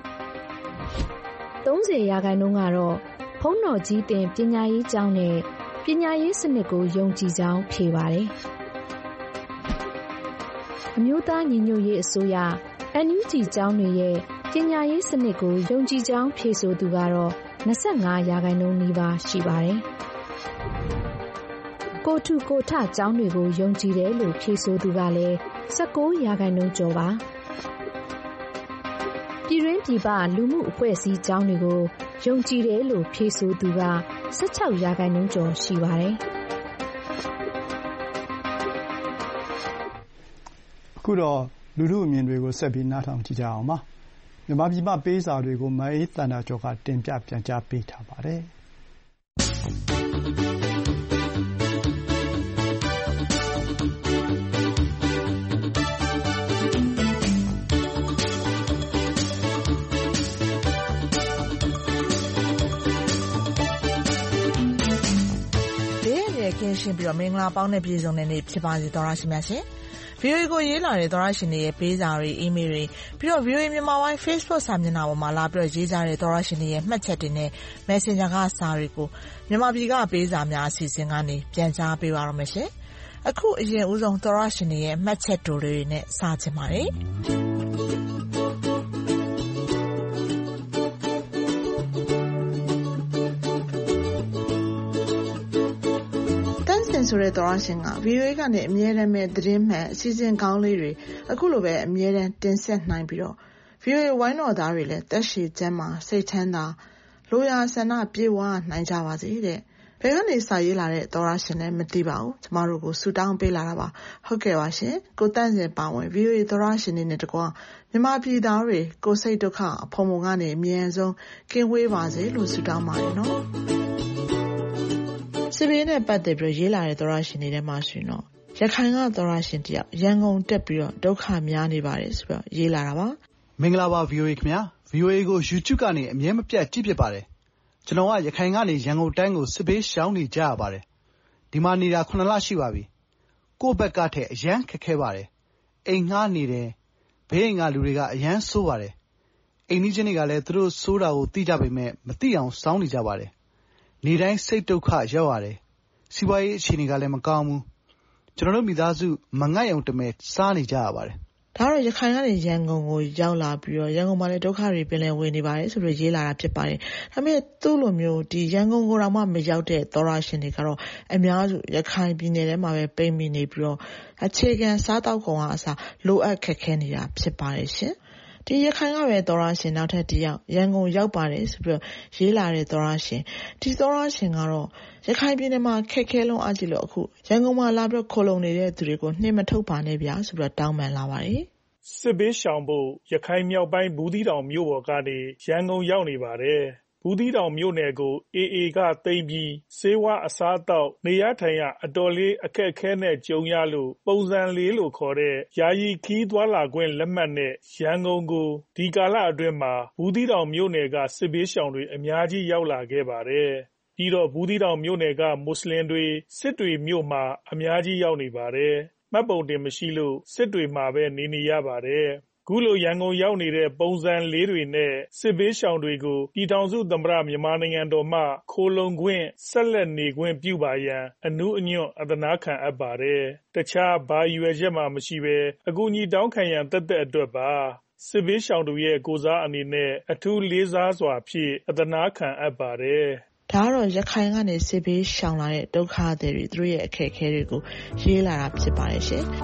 ။30%ကတော့ဘုန်းတော်ကြီးတင်ပညာရေးကျောင်းနဲ့ပညာရေးစနစ်ကိုယုံကြည်ကြောင်းဖြေပါတယ်။အမျိုးသားညီညွတ်ရေးအစိုးရ NUG ကျောင်းတွေရဲ့ပညာရေးစနစ်ကိုယုံကြည်ကြောင်းဖြေဆိုသူကတော့25%နီးပါးရှိပါတယ်။ကိုထုကိုထကျောင်းတွေကိုယုံကြည်တယ်လို့ဖြေဆိုသူကလည်း19%ကျော်ပါပြည်ရင်းပြည်ပလူမှုအဖွဲ့အစည်းကျောင်းတွေကိုယုံကြည်တယ်လို့ဖြေဆိုသူက16%ကျော်ရှိပါတယ်အခုတော့လူထုအမြင်တွေကိုဆက်ပြီးနားထောင်ကြည့်ကြအောင်ပါမြန်မာပြည်မှာပေးစာတွေကိုမအေးသန္တာကျော်ကတင်ပြပြန်ကြားပေးထားပါတယ်ကင်းရှင်းပြီးတော့မင်္ဂလာပေါင်းနဲ့ပြည့်စုံတဲ့နေ့ဖြစ်ပါစေသောရရှိမြတ်ရှင်။ VOA ကိုရေးလာတဲ့သောရရှင်တွေရဲ့ပေးစာတွေအီးမေးလ်တွေပြီးတော့ VOA မြန်မာပိုင်း Facebook စာမျက်နှာပေါ်မှာလာပြီးတော့ရေးကြတဲ့သောရရှင်တွေရဲ့မှတ်ချက်တွေနဲ့ Messenger ကစာတွေကိုမြန်မာပြည်ကပေးစာများအစီအစဉ်ကနေပြန်ကြားပေးပါတော့မယ်ရှင်။အခုအရင်ဦးဆုံးသောရရှင်တွေရဲ့မှတ်ချက်တွေနဲ့စချင်ပါတယ်။ဆိုတဲ့သောရရှင်က VOA ကနေအမြဲတမ်းပဲသတင်းမှန်အစီအစဉ်ကောင်းလေးတွေအခုလိုပဲအမြဲတမ်းတင်ဆက်နိုင်ပြီးတော့ VOA ဝိုင်းတော်သားတွေလည်းတက်ရှိကျန်းမာစိတ်ချမ်းသာလိုရာဆန္ဒပြေဝနိုင်ကြပါစေတဲ့ဘယ်ကနေစာရေးလာတဲ့သောရရှင်လည်းမသိပါဘူးကျမတို့ကိုဆုတောင်းပေးလာတာပါဟုတ်ကဲ့ပါရှင်ကိုတန့်စင်ပါဝင် VOA သောရရှင်တွေနဲ့တကွမြန်မာပြည်သားတွေကိုစိတ်ဒုက္ခအဖုံဖုံကနေအမြန်ဆုံးကင်းဝေးပါစေလို့ဆုတောင်းပါတယ်နော်စစ်ဘေးနဲ့ပတ်သက်ပြီးရေးလာတဲ့သောရရှင်တွေထဲမှာဆိုရင်တော့ရခိုင်ကသောရရှင်တယောက်ရန်ကုန်တက်ပြီးတော့ဒုက္ခများနေပါတယ်ဆိုပြီးရေးလာတာပါမင်္ဂလာပါ VOA ခင်ဗျာ VOA ကို YouTube ကနေအမြဲမပြတ်ကြည့်ဖြစ်ပါတယ်ကျွန်တော်ကရခိုင်ကနေရန်ကုန်တိုင်းကိုစစ်ဘေးရှောင်းနေကြရပါတယ်ဒီမှာနေတာ9လရှိပါပြီကိုယ့်ဘက်ကထက်အရန်ခက်ခဲပါတယ်အိမ်ငှားနေတယ်ဘေးအိမ်ကလူတွေကအရန်ဆိုးပါတယ်အိမ်ကြီးချင်းတွေကလည်းသူတို့ဆိုးတာကိုသိကြပေမဲ့မသိအောင်စောင်းနေကြပါတယ်နေတိုင်းစိတ်ဒုက္ခရောက်ရတယ်စီးပွားရေးအခြေအနေကလည်းမကောင်းဘူးကျွန်တော်တို့မိသားစုမငတ်ရုံတမဲစားနေကြရပါတယ်ဒါကတော့ရခိုင်ကနေရန်ကုန်ကိုရောက်လာပြီးတော့ရန်ကုန်မှာလည်းဒုက္ခတွေပင်လယ်ဝင်နေပါတယ်ဆိုပြီးရေးလာတာဖြစ်ပါတယ်။ဒါပေမဲ့သူ့လိုမျိုးဒီရန်ကုန်ကိုတော့မှမရောက်တဲ့သောရရှင်တွေကတော့အများစုရခိုင်ပြည်နယ်ထဲမှာပဲပိတ်မိနေပြီးတော့အခြေခံစားတောက်ကုန်ကအစားလိုအပ်ခက်ခဲနေတာဖြစ်ပါတယ်ရှင်။ဒီရခိုင်ကပဲသောရရှင်နောက်ထပ်တစ်ယောက်ရန်ကုန်ရောက်ပါတယ်ဆိုပြီးတော့ရေးလာတဲ့သောရရှင်ဒီသောရရှင်ကတော့ရခိုင်ပြည်နယ်မှာခက်ခဲလုံးအကြည့်လို့အခုရန်ကုန်မှာလာပြီးခိုလုံနေတဲ့သူတွေကိုနှိမ့်မထုတ်ပါနဲ့ဗျာဆိုပြီးတော့တောင်းပန်လာပါတယ်။စစ်ဘေးရှောင်ဖို့ရခိုင်မြောက်ပိုင်းဘူးသီးတောင်မြို့ပေါ်ကနေရန်ကုန်ရောက်နေပါတယ်။ဘူးသီးတောင်မြို့နယ်ကို AA ကသိမ်းပြီးဆေးဝါးအစားအသောက်နေရထိုင်ရအတော်လေးအခက်အခဲနဲ့ကြုံရလို့ပုံစံလေးလို့ခေါ်တဲ့ယာယီခီးသွားလာခွင့်လက်မှတ်နဲ့ရန်ကုန်ကိုဒီကာလအတွင်းမှာဘူးသီးတောင်မြို့နယ်ကစစ်ဘေးရှောင်တွေအများကြီးရောက်လာခဲ့ပါတယ်။ပြီးတော့ဘူးသီးတောင်မြို့နယ်ကမွတ်စလင်တွေစစ်တွေမြို့မှာအများကြီးရောက်နေပါတယ်။မှတ်ပုံတင်မရှိလို့စစ်တွေမှာပဲနေရပါတယ်။ခုလိုရန်ကုန်ရောက်နေတဲ့ပုံစံလေးတွေနဲ့စစ်ဘေးရှောင်တွေကိုပြည်ထောင်စုသမ္မတမြန်မာနိုင်ငံတော်မှခိုလုံခွင့်ဆက်လက်နေခွင့်ပြုပါရန်အနုအညွတ်အသနာခံအပ်ပါတယ်။တခြားဘာရွယ်ချက်မှမရှိဘဲအကူအညီတောင်းခံရန်သက်သက်အတွက်ပါ။စစ်ဘေးရှောင်တို့ရဲ့ကိုယ်စားအနေနဲ့အထူးလေးစားစွာဖြင့်အသနာခံအပ်ပါတယ်။ဒါကတော့ရခိုင်ကနေစစ်ဘေးရှောင်လာတဲ့ဒုက္ခသည်တွေသူတို့ရဲ့အခက်အခဲတွေကိုရေးလာတာဖြစ်ပါတယ်ရှင်။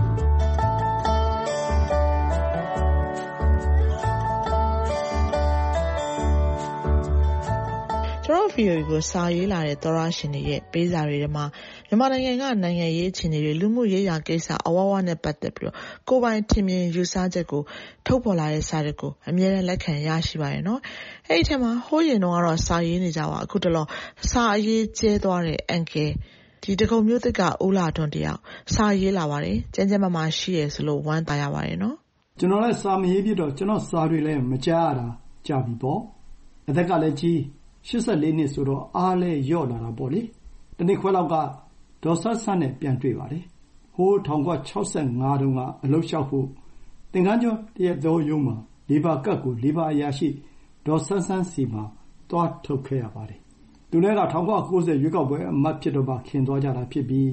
ကျွန်တော်ဗီဒီယိုကိုစာရေးလာတဲ့သောရရှင်တွေရဲ့ပေးစာတွေထဲမှာမြန်မာနိုင်ငံကနိုင်ငံရေးအခြေအနေတွေလူမှုရေးရာကိစ္စအဝဝနဲ့ပတ်သက်ပြီးတော့ကိုယ်ပိုင်ထင်မြင်ယူဆချက်ကိုထုတ်ဖော်လာတဲ့စာတွေကိုအမြဲတမ်းလက်ခံရရှိပါတယ်နော်။အဲ့ဒီထဲမှာဟိုးရင်တော့ကတော့စာရေးနေကြပါအခုတလောစာအရေးကျဲသွားတဲ့အန်ကယ်ဒီတကုံမျိုးသစ်ကဦးလာထွန်းတယောက်စာရေးလာပါတယ်။ကျန်းကျန်းမာမာရှိရဆိုလို့ဝမ်းသာရပါတယ်နော်။ကျွန်တော်လည်းစာမရေးပြတော့ကျွန်တော်စာတွေလည်းမကြားရတာကြာပြီပေါ့။အသက်ကလည်းကြီး84နှစ်ဆိုတော့အားလဲယော့လာတာပေါ့လေတနေ့ခွဲလောက်ကဒေါ်ဆတ်ဆတ်နဲ့ပြန်တွေ့ပါတယ်ဟိုး1965တုန်းကအလုပ်လျှောက်ဖို့သင်္ကန်းကျော်တရက်တော်ရုံးမှာလေဘာကတ်ကိုလေဘာအရာရှိဒေါ်ဆတ်ဆတ်စီမှာတွားထုတ်ခဲ့ရပါတယ်သူလည်းက1990ရွေးကောက်ပွဲအမတ်ဖြစ်တော့မှခင်သွားကြတာဖြစ်ပြီး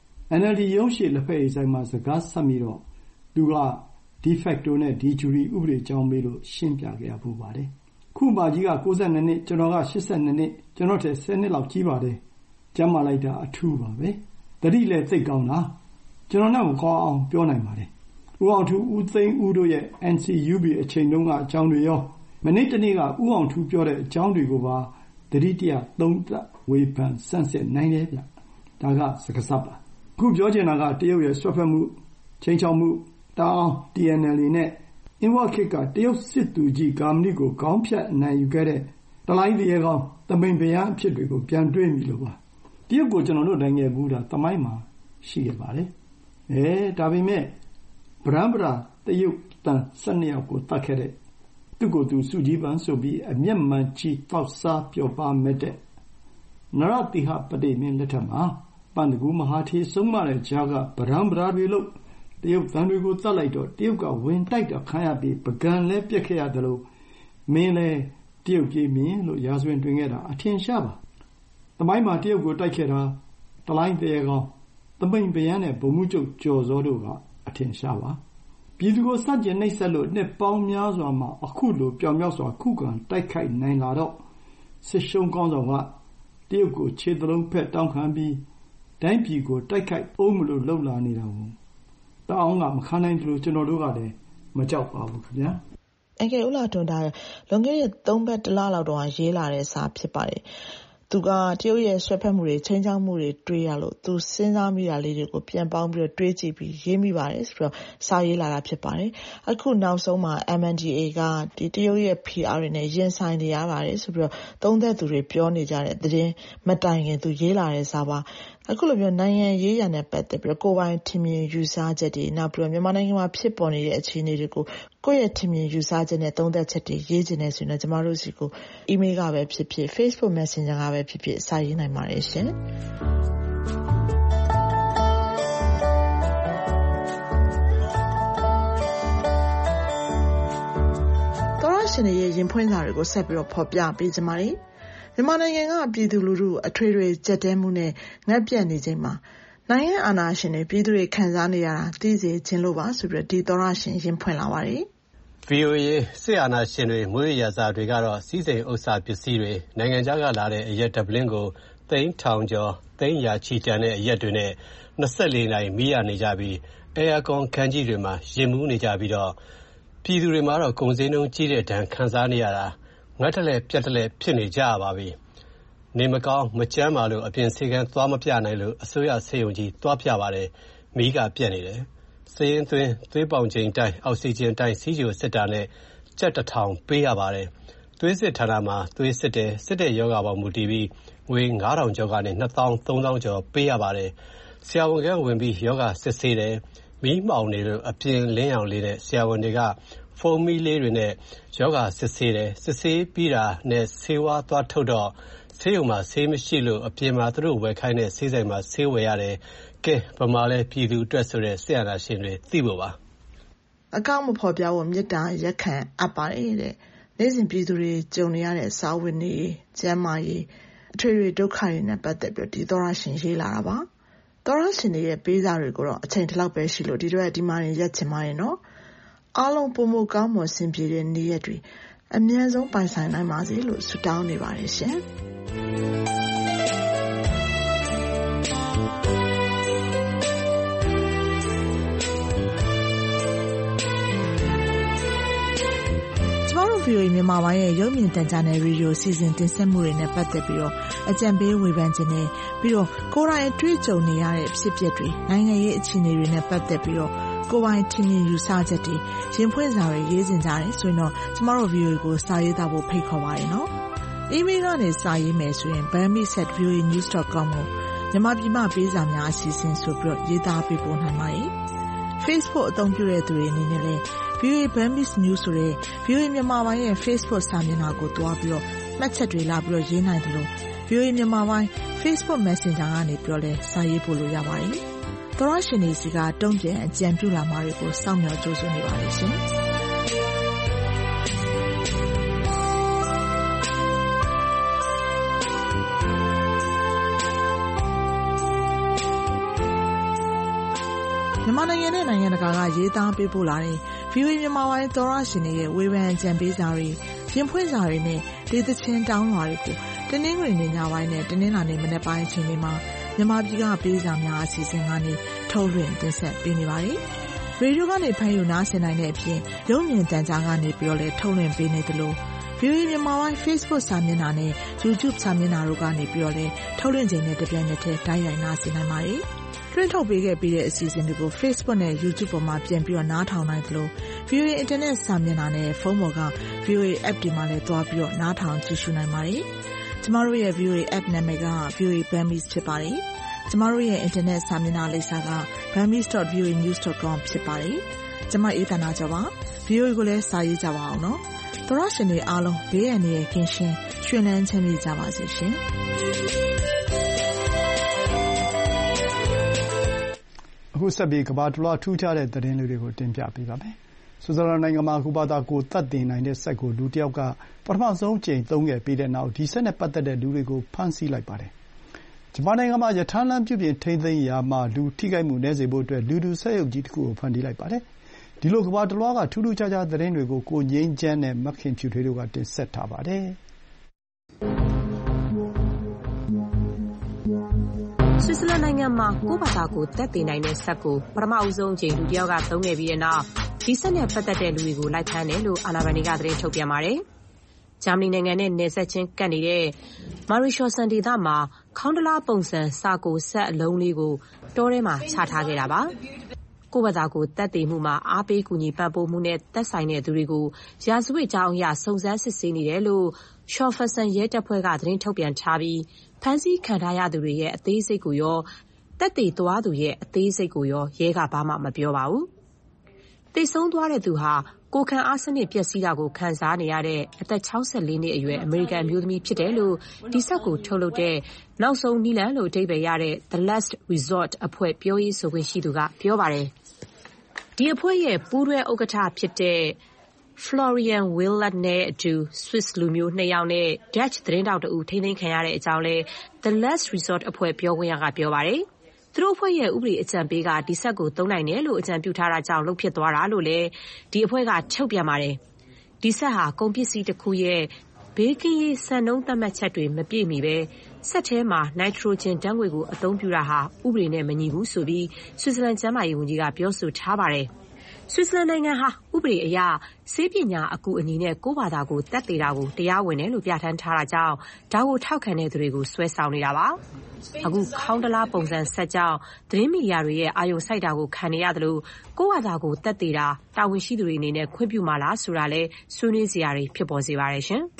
NLD ရုံးရှိလက်ဖက်အိမ်ဆိုင်မှာစကားဆက်ပြီးတော့သူက de facto နဲ့ de jure ဥပဒေကြောင်းမေးလို့ရှင်းပြခဲ့ရပူပါတယ်ခုမကြီးက92နှစ်ကျွန်တော်က82နှစ်ကျွန်တော်တည်း10နှစ်လောက်ကြီးပါတယ်ကျမ်းမာလိုက်တာအထူးပါပဲတတိလည်းသိကောင်းတာကျွန်တော်နဲ့မကောင်းအောင်ပြောနိုင်ပါတယ်ဦးအောင်ထူးဦးသိန်းဦးတို့ရဲ့ NCUB အချိန်တုန်းကအကြောင်းတွေရောမနေ့တနေ့ကဦးအောင်ထူးပြောတဲ့အကြောင်းတွေကိုပါတတိတရသုံးသပ်ဝေဖန်ဆန်းစစ်နိုင်တယ်ဗျဒါကစကားစပ်ပါခုပြောချင်တာကတရုတ်ရဲ့ဆွတ်ဖက်မှုချိန်ချောက်မှုတောင်း TNL နဲ့အင်းဝခေတ်ကတရုတ်စစ်သူကြီးဂါမဏိကိုခေါင်းဖြတ်နိုင်ယူခဲ့တဲ့တလိုင်းတရေကောင်းတမိန်ဗျာအဖြစ်တွေကိုပြန်တွေးမိလို့ပါတရုတ်ကိုကျွန်တော်တို့နိုင်ငံဘူးတာတမိုင်းမှာရှိခဲ့ပါတယ်ဒါပေမဲ့ဗရန်ဗရာတရုတ်တန်12ယောက်ကိုတတ်ခဲ့တဲ့သူ့ကိုယ်သူစုကြီးပန်းဆိုပြီးအမျက်မှန်ကြီးတောက်စားပျော်ပါမဲ့တဲ့နရတိဟပတိမင်းလက်ထက်မှာပန္တကူမဟာထေဆုံးမတဲ့ဂျာကဗရန်ဗရာတွေလို့တရုတ်တန်တွေကိုတတ်လိုက်တော့တရုတ်ကဝင်တိုက်တော့ခံရပြီးပကံလဲပြက်ခဲ့ရတယ်လို့မင်းလဲတရုတ်ပြည်မင်းလို့ရာဇဝင်တွင်ခဲ့တာအထင်ရှားပါသမိုင်းမှာတရုတ်ကိုတိုက်ခဲ့တာတလိုင်းတရေကောင်းသမိန်ဗျာနဲ့ဗိုလ်မှူးချုပ်ကျော်စောတို့ကအထင်ရှားပါပြည်သူကိုစကြင်နှိပ်စက်လို့နှစ်ပေါင်းများစွာမှာအခုလိုပြောင်မြောက်စွာခုခံတိုက်ခိုက်နိုင်လာတော့စစ်ရှုံးကောင်းဆောင်ကတရုတ်ကိုခြေသလုံးဖက်တောင်းခံပြီးတိုင်းပြည်ကိုတိုက်ခိုက်အောင်မလို့လှုပ်လာနေတာကိုတောင်းကမခံနိုင်တယ်လို့ကျွန်တော်တို့ကလည်းမကြောက်ပါဘူးခင်ဗျာအကယ်ဦးလာထွန်းတာလွန်ခဲ့တဲ့3ပတ်တလလောက်တော့ရေးလာတဲ့စာဖြစ်ပါတယ်သူကတရုတ်ရဲ့ဆွဲဖက်မှုတွေချင်းချောင်းမှုတွေတွေးရလို့သူစဉ်းစားမိတာလေးတွေကိုပြန်ပေါင်းပြီးတွေးကြည့်ပြီးရေးမိပါတယ်ဆိုတော့စာရေးလာတာဖြစ်ပါတယ်အခုနောက်ဆုံးမှာ MNDAA ကဒီတရုတ်ရဲ့ PR တွေနဲ့ရင်ဆိုင်နေရပါတယ်ဆိုပြီးတော့သုံးသက်သူတွေပြောနေကြတဲ့သတင်းမတိုင်ခင်သူရေးလာတဲ့စာပါအခုလိုမျိုးနိုင်ငံရေးရန်နဲ့ပတ်သက်ပြီးကိုယ်ပိုင်ထင်မြင်ယူဆချက်တွေနောက်ပြီးတော့မြန်မာနိုင်ငံမှာဖြစ်ပေါ်နေတဲ့အခြေအနေတွေကိုကိုယ့်ရဲ့ထင်မြင်ယူဆချက်နဲ့သုံးသက်ချက်တွေရေးချင်နေဆိုရင်ကျမတို့စီကို email ကပဲဖြစ်ဖြစ် Facebook Messenger ကပဲဖြစ်ဖြစ်စာရေးနိုင်ပါတယ်ရှင်တော်ရှင်ရဲ့ရင်ဖွင့်စာတွေကိုဆက်ပြီးတော့ဖော်ပြပေးကြပါမယ်မြန်မာနိုင်ငံကပြည်သူလူထုအထွေထွေကြက်တဲမှုနဲ့ငတ်ပြတ်နေချိန်မှာနိုင်ငံအာဏာရှင်တွေပြည်သူတွေခံစားနေရတာသိစေခြင်းလို့ပါဆိုပြီးဒီသောရရှင်ရင်ဖွင့်လာပါတယ်။ VOA စစ်အာဏာရှင်တွေမွေးရစာတွေကတော့စီးစိမ်ဥစ္စာပစ္စည်းတွေနိုင်ငံခြားကလာတဲ့အရက်ဒဗလင်းကိုသိန်းထောင်ကျော်သိန်းရာချီတန်တဲ့အရက်တွေနဲ့24နာရီမီးရနေကြပြီးအဲယာကွန်ခန်းကြီးတွေမှာရင်မှုနေကြပြီးတော့ပြည်သူတွေမှာတော့ကုန်စည်နှုန်းကြီးတဲ့ဒဏ်ခံစားနေရတာငတ်တလဲပြတ်တလဲဖြစ်နေကြပါပြီ။နေမကောင်းမကျန်းမာလို့အပြင်ဆေးကန်းသွားမပြနိုင်လို့အစိုးရဆေးရုံကြီးသွားပြပါတယ်။မီးကပြတ်နေတယ်။စရင်သွင်းသွေးပေါင်ချိန်တိုင်းအောက်ဆီဂျင်တိုင်းစီးချိုစစ်တာနဲ့ကျပ်1000ပေးရပါတယ်။သွေးစစ်ဌာနမှာသွေးစစ်တယ်စစ်တဲ့ယောဂပေါ်မူတည်ပြီးငွေ9000ကျော်ကနေ2000 3000ကျော်ပေးရပါတယ်။ဆရာဝန်ကဝင်ပြီးယောဂစစ်ဆေးတယ်မီးမှောင်နေလို့အပြင်လင်းရောင်လေးနဲ့ဆရာဝန်တွေကဖုန်းမီးလေးတွေနဲ့ယောဂစစ်ဆေးတယ်စစ်ဆေးပြီးတာနဲ့ဆေးဝါးသွားထုတ်တော့ဆေးရုံမှာဆေးမရှိလို့အပြင်မှာသူတို့ဝယ်ခိုင်းတဲ့ဆေးဆိုင်မှာဆေးဝယ်ရတယ်ကဲဗမာလဲပြည်သူအတွက်ဆိုတဲ့ဆရာနာရှင်တွေသိဖို့ပါအကောင့်မဖော်ပြဖို့မြစ်တာရက်ခံအပ်ပါတယ်တဲ့နေ့စဉ်ပြည်သူတွေကြုံနေရတဲ့စာဝတ်နေကျန်းမာရေးအထွေထွေဒုက္ခတွေနဲ့ပတ်သက်ပြီးဒီသောရရှင်ရေးလာတာပါသောရရှင်တွေရဲ့ပေးစာတွေကိုတော့အချိန်တစ်လောက်ပဲရှိလို့ဒီတော့ဒီမှာရက်ချင်ပါတယ်နော်အားလုံးပုံမကောင်းမွန်ဆင်ပြေတဲ့နေ့ရက်တွေအမြဲဆုံးပိုင်ဆိုင်နိုင်ပါစေလို့ဆုတောင်းနေပါတယ်ရှင်VOA မြန်မာပိုင်းရဲ့ရုပ်မြင်သံကြားနယ်ရေဒီယိုစီစဉ်တင်ဆက်မှုတွေနဲ့ပတ်သက်ပြီးတော့အကြံပေးဝေဖန်ခြင်းနဲ့ပြီးတော့ကိုယ်တိုင်အတွေ့အကြုံနေရတဲ့ဖြစ်ပျက်တွေနိုင်ငံရေးအခြေအနေတွေနဲ့ပတ်သက်ပြီးတော့ကိုယ်ပိုင်ထင်မြင်ယူဆချက်တွေရင်ဖွင့်စာတွေရေးစင်ကြတယ်ဆိုရင်တော့ကျမတို့ VOA ကိုစာရေးသားဖို့ဖိတ်ခေါ်ပါတယ်နော်။ email ကနေစာရေးမယ်ဆိုရင် burmese@voanews.com ကိုမြန်မာပြည်မှာပေးစာများအစီအစဉ်ဆိုပြီးတော့ရေးသားပေးပို့နိုင်ပါတယ်။ Facebook အသုံးပြုတဲ့သူတွေအနေနဲ့လည်းVOA Burmese News ဆိုတဲ့ VOA မြန်မာပိုင်းရဲ့ Facebook စာမျက်နှာကိုတွားပြီးတော့မှတ်ချက်တွေလာပြီးတော့ရေးနိုင်တယ်လို့ VOA မြန်မာပိုင်း Facebook Messenger ကနေပြီးတော့လည်းစာရေးပို့လို့ရပါတယ်။သောရရှင်တွေစီကတုံ့ပြန်အကြံပြုလာမှာတွေကိုစောင့်မျှော်ကြိုးစားနေပါတယ်ရှင်။မြန်မာနိုင်ငံနဲ့နိုင်ငံတကာကရေးသားပေးပို့လာတဲ့ VOA မြန်မာပိုင်းသောရရှင်တွေရဲ့ဝေဖန်အကြံပေးစာတွေရင်ဖွင့်စာတွေနဲ့ဒေသချင်းတောင်းလွှာတွေကိုတင်းနှင်းတွင်ညပိုင်းနဲ့တင်းနှင်းလာနေမနေ့ပိုင်းအချိန်တွေမှာမြန်မာပြည်ကပေးစာများအစီအစဉ်ကနေထုတ်လွှင့်တင်ဆက်ပေးနေပါတယ်။ရေဒီယိုကနေဖမ်းယူနားဆင်နိုင်တဲ့အပြင်ရုပ်မြင်သံကြားကနေပြီးတော့လည်းထုတ်လွှင့်ပေးနေတယ်လို့ VOA မြန်မာပိုင်း Facebook စာမျက်နှာနဲ့ YouTube စာမျက်နှာတို့ကနေပြီးတော့လည်းထုတ်လွှင့်ခြင်းနဲ့တပြိုင်နက်တည်းတိုက်ရိုက်နားဆင်နိုင်ပါတယ်။တွင်းထုတ်ပေးခဲ့ပြီးတဲ့အစီအစဉ်တွေကို Facebook နဲ့ YouTube ပေါ်မှာပြန်ပြီးတော့နားထောင်နိုင်သလို VOA Internet စာမျက်နှာနဲ့ဖုန်းပေါ်က VOA App တွေမှာလည်းတွားပြီးတော့နားထောင်ကြည့်ရှုနိုင်ပါတယ်။ကျမတို့ရဲ့ VOA App နာမည်က VOA Burmese ဖြစ်ပါတယ်။ကျမတို့ရဲ့ Internet စာမျက်နှာလိပ်စာက burmese.voanews.com ဖြစ်ပါတယ်။ကျမအေးသန္တာကျော်ပါ။ VOA ကိုလည်းစာရေးကြပါအောင်နော်။သောရရှင်တွေအားလုံးဘေးအန္တရာယ်ကင်းရှင်းရွှင်လန်းချမ်းမြေ့ကြပါစေရှင်။အခုဆက်ပြီးကမ္ဘာတစ်လွှားထူးခြားတဲ့သတင်းလေးတွေကိုတင်ပြပေးပါမယ်။ဆွစ်ဇာလန်နိုင်ငံမှာအခုဘာသာကိုသတ်တင်နိုင်တဲ့စက်ကိုလူတစ်ယောက်ကပထမဆုံးအကြိမ်သုံးခဲ့ပြီးတဲ့နောက်ဒီစက်နဲ့ပတ်သက်တဲ့လူတွေကိုဖမ်းဆီးလိုက်ပါတယ်။ဂျပန်နိုင်ငံမှာရထားလမ်းပြုပြင်ထိန်းသိမ်းရာမှာလူထိခိုက်မှုနည်းစေဖို့အတွက်လူတူစက်ရုပ်ကြီးတစ်ခုကိုဖန်တီးလိုက်ပါတယ်။ဒီလိုကမ္ဘာတစ်လွှားကထူးထူးခြားခြားသတင်းတွေကိုကိုငြိမ်းချမ်းနဲ့မခင်ဖြူထွေးတို့ကတင်ဆက်ထားပါတယ်။ဆွစ်ဇာလန်နိုင်ငံမှာကိုယ့်ဘာသာကိုသက်သေနိုင်တဲ့စက်ကိုပထမဦးဆုံးအကြိမ်လူတစ်ယောက်ကသုံးခဲ့ပြီးတဲ့နောက်ဒီစက်နဲ့ပတ်သက်တဲ့လူတွေကိုလိုက်ဖမ်းတယ်လို့အာဏာပိုင်တွေကသတင်းထုတ်ပြန်ပါတယ်။ဂျာမနီနိုင်ငံနဲ့နယ်စပ်ချင်းကပ်နေတဲ့မာရီရှော့ဆန်ဒေသမှာခေါင်းတလားပုံစံစာကိုစက်အလုံးလေးကိုတောထဲမှာချထားခဲ့တာပါ။ကိုယ့်ဘာသာကိုသက်သေမှုမှာအားပေးကူညီပံ့ပိုးမှုနဲ့သက်ဆိုင်တဲ့သူတွေကိုရာဇဝတ်ကြောင်းအရစုံစမ်းစစ်ဆေးနေတယ်လို့ရှော့ဖာဆန်ရဲတပ်ဖွဲ့ကသတင်းထုတ်ပြန်ထားပြီးဖမ်းဆီးခံထားရသူတွေရဲ့အသေးစိတ်ကိုရောသက်သေသွားသူရဲ့အသေးစိတ်ကိုရောရဲကဘာမှမပြောပါဘူး။သေဆုံးသွားတဲ့သူဟာကိုယ်ခံအားစနစ်ပျက်စီးတာကိုခံစားနေရတဲ့အသက်64နှစ်အရွယ်အမေရိကန်အမျိုးသမီးဖြစ်တယ်လို့ဒီစက်ကိုထုတ်လုပ်တဲ့နောက်ဆုံးနည်းလမ်းလို့အဓိပ္ပာယ်ရတဲ့ The Last Resort အဖွဲ့ပြောရေးဆိုခွင့်ရှိသူကပြောပါတယ်။ဒီအဖွဲ့ရဲ့ပူးတွဲဥက္ကဋ္ဌဖြစ်တဲ့ Florian Willard နဲ့အတူ Swiss လူမျိုး2ယောက်နဲ့ Dutch သတင်းတောက်တဦးထိန်းသိမ်းခံရတဲ့အကြောင်းလဲ The Last Resort အဖွဲ့ပြောခွင့်ရကပြောပါတယ်။သူတို့အဖွဲ့ရဲ့ဥပဒေအကြံပေးကဒီဆက်ကိုသုံးနိုင်တယ်လို့အကြံပြုထားတာကြောင့်လုပ်ဖြစ်သွားတာလို့လည်းဒီအဖွဲ့ကထုတ်ပြန်ပါတယ်။ဒီဆက်ဟာကုန်ပစ္စည်းတစ်ခုရဲ့ဘေးကင်းရေးစံနှုန်းသတ်မှတ်ချက်တွေမပြည့်မီပဲဆက်ထဲမှာနိုက်ထရိုဂျင်ဓာတ်ငွေ့ကိုအသုံးပြုတာဟာဥပဒေနဲ့မညီဘူးဆိုပြီးဆွစ်ဇာလန်ကျန်းမာရေးဝန်ကြီးကပြောဆိုထားပါတယ်။ဆွစ်ဇာလန်နိုင်ငံဟာဥပဒေအရဆေးပညာအကူအညီနဲ့ကိုယ့်ဘာသာကိုသက်သေတာကိုတရားဝင်တယ်လို့ပြဋ္ဌာန်းထားတာကြောင့်ဒါကိုထောက်ခံတဲ့သူတွေကိုဆွဲဆောင်နေတာပါ။အခုခေါင်းတလားပုံစံဆက်ကြောင့်သတင်းမီဒီယာတွေရဲ့အာရုံစိုက်တာကိုခံနေရတယ်လို့ကိုယ့်ဘာသာကိုသက်သေတာတာဝန်ရှိသူတွေအနေနဲ့ခွင့်ပြုမှာလားဆိုတာလဲဆွေးနွေးစရာတွေဖြစ်ပေါ်စေပါတယ်ရှင်။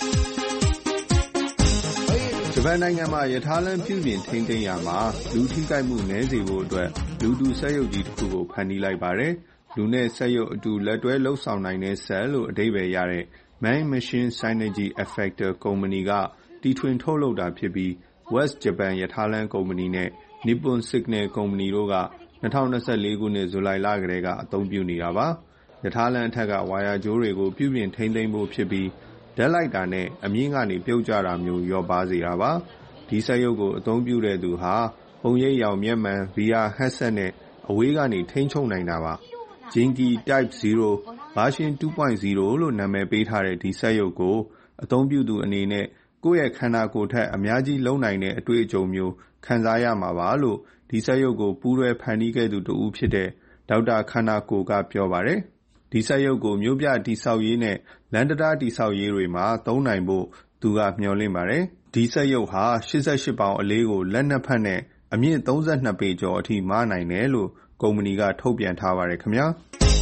ဂျပန်နိုင်ငံမှာရထားလမ်းပြုပြင်ထိန်းသိမ်းရာမှာလူထိခိုက်မှုနည်းစေဖို့အတွက်လူတူစက်ရုပ်ကြီးတစ်ခုကိုဖန်တီးလိုက်ပါတယ်။လူနဲ့စက်ရုပ်အတူလက်တွဲလှုပ်ဆောင်နိုင်တဲ့စက်လို့အဓိပ္ပာယ်ရတဲ့ Man Machine Synergy Effector ကုမ္ပဏီကတီထွင်ထုတ်လုပ်တာဖြစ်ပြီး West Japan ရထားလမ်းကုမ္ပဏီနဲ့ Nippon Signal ကုမ္ပဏီတို့က2024ခုနှစ်ဇူလိုင်လကတည်းကအသုံးပြုနေတာပါ။ရထားလမ်းအထက်ကဝါယာကြိုးတွေကိုပြုပြင်ထိန်းသိမ်းဖို့ဖြစ်ပြီးဓာတ်လိုက်တာနဲ့အမြင့်ကနေပြုတ်ကျတာမျိုးလျော့ပါစေတာပါ။ဒီစက်ရုပ်ကိုအသုံးပြုတဲ့သူဟာပုံရိပ်ရောင်မျက်မှန် VR headset နဲ့အဝေးကနေထိန်းချုပ်နိုင်တာပါ။ Jinky Type 0 version 2.0 လို့နာမည်ပေးထားတဲ့ဒီစက်ရုပ်ကိုအသုံးပြုသူအနေနဲ့ကိုယ့်ရဲ့ခန္ဓာကိုယ်ထက်အများကြီးလုံနိုင်တဲ့အတွေ့အကြုံမျိုးခံစားရမှာပါလို့ဒီစက်ရုပ်ကိုပူးတွဲဖန်တီးခဲ့သူတဦးဖြစ်တဲ့ဒေါက်တာခန္ဓာကိုယ်ကပြောပါတယ်။ဒီစက်ရုပ်ကိုမြို့ပြတိဆောက်ရေးနဲ့လမ်းတံတားတိဆောက်ရေးတွေမှာသုံးနိုင်ဖို့သူကမျှော်လင့်ပါတယ်။ဒီစက်ရုပ်ဟာ88ပေါင်အလေးကိုလက်နှစ်ဖက်နဲ့အမြင့်32ပေကျော်အထိမနိုင်တယ်လို့ကုမ္ပဏီကထုတ်ပြန်ထားပါတယ်ခင်ဗျာ။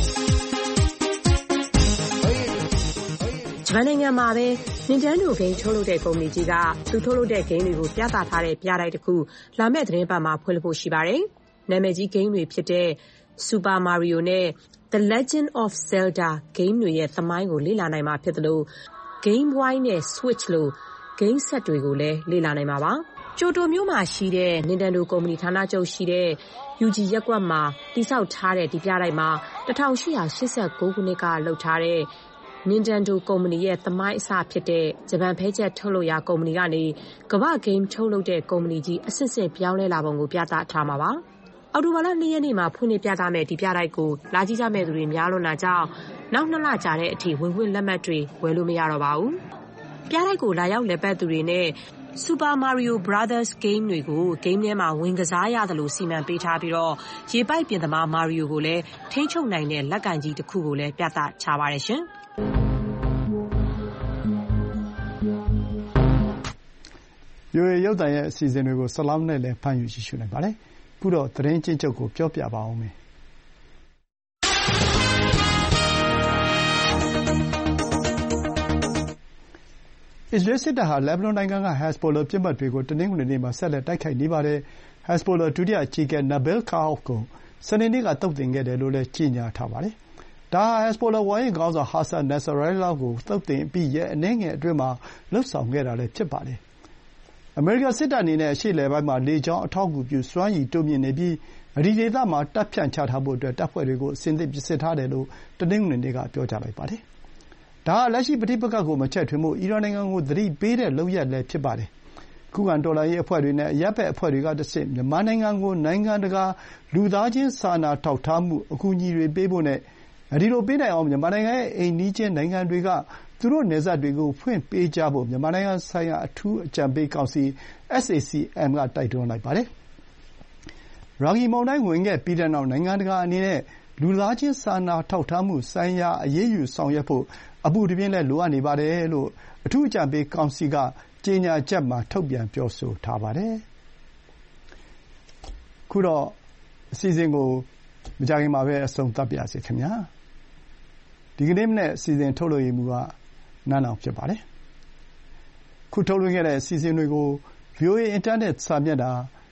ဂျပန်နိုင်ငံမှာပဲ Nintendo ဂိမ်းထုတ်လုပ်တဲ့ကုမ္ပဏီကြီးကသူထုတ်လုပ်တဲ့ဂိမ်းတွေကိုပြသထားတဲ့ပြတိုက်တစ်ခုလာမယ့်သတင်းပတ်မှာဖွင့်လှစ်ဖို့ရှိပါတယ်။နာမည်ကြီးဂိမ်းတွေဖြစ်တဲ့ Super Mario နဲ့ The Legend of Zelda ဂိမ်းတွေရဲ့သမိုင်းကိုလေ့လာနိုင်မှာဖြစ်တယ်လို့ Game Boy နဲ့ Switch လို့ဂိမ်းဆက်တွေကိုလည်းလေ့လာနိုင်မှာပါ။ကျိုတိုမြို့မှာရှိတဲ့ Nintendo ကုမ္ပဏီဌာနချုပ်ရှိတဲ့ Yuji ရပ်ကွက်မှာတည်ဆောက်ထားတဲ့ဒီပြတိုက်မှာ1889ခုနှစ်ကလုပ်ထားတဲ့Nintendo ကုမ္ပဏီရဲ့သမိုင်းအစဖြစ်တဲ့ဂျပန်ဖဲချက်ထုတ်လုပ်ရာကုမ္ပဏီကနေကမ္ဘာ့ဂိမ်းထုတ်လုပ်တဲ့ကုမ္ပဏီကြီးအဆင့်ဆင့်ပြောင်းလဲလာပုံကိုပြသထားမှာပါ။အော်တိုဘာလ2ရက်နေ့မှာဖွင့်လှစ်ပြသမယ့်ဒီပြတိုက်ကိုလာကြည့်ကြမယ့်သူတွေများလွန်းတာကြောင့်နောက်2လကြာတဲ့အထိဝင်ခွင့်လက်မှတ်တွေဝယ်လို့မရတော့ပါဘူး။ပြတိုက်ကိုလာရောက်လည်ပတ်သူတွေနဲ့Super Mario Brothers Game တွေကိုဂိမ်းထဲမှာဝင်ကစားရတယ်လို့စီမံပေးထားပြီးတော့ရေပိုက်ပြင်သမား Mario ကိုလည်းထိန်းချုပ်နိုင်တဲ့လက်ကင်ကြီးတစ်ခုကိုလည်းပြသချပါတယ်ရှင်။ VOA ရုပ်သံရဲ့အစီအစဉ်တွေကိုဆက်လောက်နဲ့လည်းဖန်ယူကြည့်ရှုနိုင်ပါတယ်။ခုတော့သတင်းချင်းချုပ်ကိုပြောပြပါအောင်မယ်။အစ္စရေးစစ်တပ်ဟာလက်ဘနွန်နိုင်ငံက Hezbollah ပစ်မှတ်တွေကိုတနင်္ဂနွေနေ့မှာဆက်လက်တိုက်ခိုက်နေပါတယ်။ Hezbollah ဒုတိယအကြီးအကဲ Nabil Kaouf ကိုစနေနေ့ကသုတ်သင်ခဲ့တယ်လို့လည်းကြေညာထားပါတယ်။ဒါဟာ Hezbollah ဝါရင့်ခေါင်းဆောင် Hassan Nasrallah ကိုသုတ်သင်အပြီးရက်အနည်းငယ်အတွင်းမှာလုပ်ဆောင်ခဲ့တာလည်းဖြစ်ပါတယ်။အမေရိကန်စစ်တပ်အနေနဲ့အရှေ့အလယ်ပိုင်းမှာလေကြောင်းအထောက်အကူပြုစွမ်းရည်တိုးမြှင့်နေပြီးဒီဒေသမှာတပ်ဖြန့်ချထားဖို့အတွက်တပ်ဖွဲ့တွေကိုအဆင်သင့်ပြင်ဆင်ထားတယ်လို့တနင်္ဂနွေနေ့ကပြောကြားလိုက်ပါတယ်။ဒါဟာလက်ရှိပဋိပက္ခကိုမချဲ့ထွင်ဖို့အီရန်နိုင်ငံကိုသတိပေးတဲ့လုပ်ရပ်လည်းဖြစ်ပါတယ်။ခုခံတော်လှန်ရေးအဖွဲ့တွေနဲ့အရပ်ဘက်အဖွဲ့တွေကတဆင့်မြန်မာနိုင်ငံကိုနိုင်ငံတကာလူသားချင်းစာနာထောက်ထားမှုအကူအညီတွေပေးဖို့နဲ့ဒီလိုပေးနိုင်အောင်မြန်မာနိုင်ငံရဲ့အိမ်နီးချင်းနိုင်ငံတွေကသူတို့နယ်စပ်တွေကိုဖွင့်ပေးကြဖို့မြန်မာနိုင်ငံဆိုင်ရာအထူးအကြံပေးကောင်စီ SAC-M ကတိုက်တွန်းလိုက်ပါတယ်။ရာဂီမုန်တိုင်းဝင်ခဲ့ပြီးတဲ့နောက်နိုင်ငံတကာအနေနဲ့လူသားချင်းစာနာထောက်ထားမှုဆိုင်ရာအရေးယူဆောင်ရွက်ဖို့အပူတပြင်းလည်းလိုအပ်နေပါတယ်လို့အထူးအကြံပေးကောင်စီကကြေညာချက်မှာထုတ်ပြန်ပြောဆိုထားပါတယ်။ခုတော့အစီအစဉ်ကိုမကြာခင်မှာပဲအဆုံးသတ်ပါရစေခင်ဗျာ။ဒီကနေ့မနေ့အစီအစဉ်ထုတ်လွှင့်မှုကနန်းအောင်ဖြစ်ပါတယ်။ခုထုတ်လွှင့်ခဲ့တဲ့အစီအစဉ်တွေကို VOA အင်တာနက်စာမျက်နှာ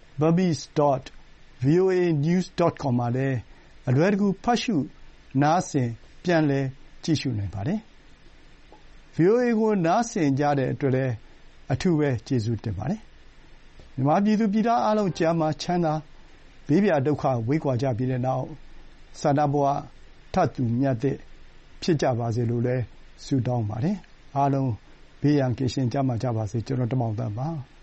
burmese.voanews.com မှာလည်းအလွယ်တကူဖတ်ရှုနားဆင်ပြန်လည်ကြည့်ရှုနိုင်ပါတယ်။ VOA ကိုနားဆင်ကြတဲ့အတွက်လည်းအထူးပဲကျေးဇူးတင်ပါတယ်။မြန်မာပြည်သူပြည်သားအားလုံးကျန်းမာချမ်းသာဘေးပြဒုက္ခဝေးကွာကြပြီးတဲ့နောက်ဆန္ဒဘဝထပ်တူမြတ်တဲ့ဖြစ်ကြပါစေလို့လည်းဆုတောင်းပါတယ်။အားလုံးဘေးရန်ကင်းရှင်းကြမှာကြပါစေကျွန်တော်တမောင်သန်းပါ။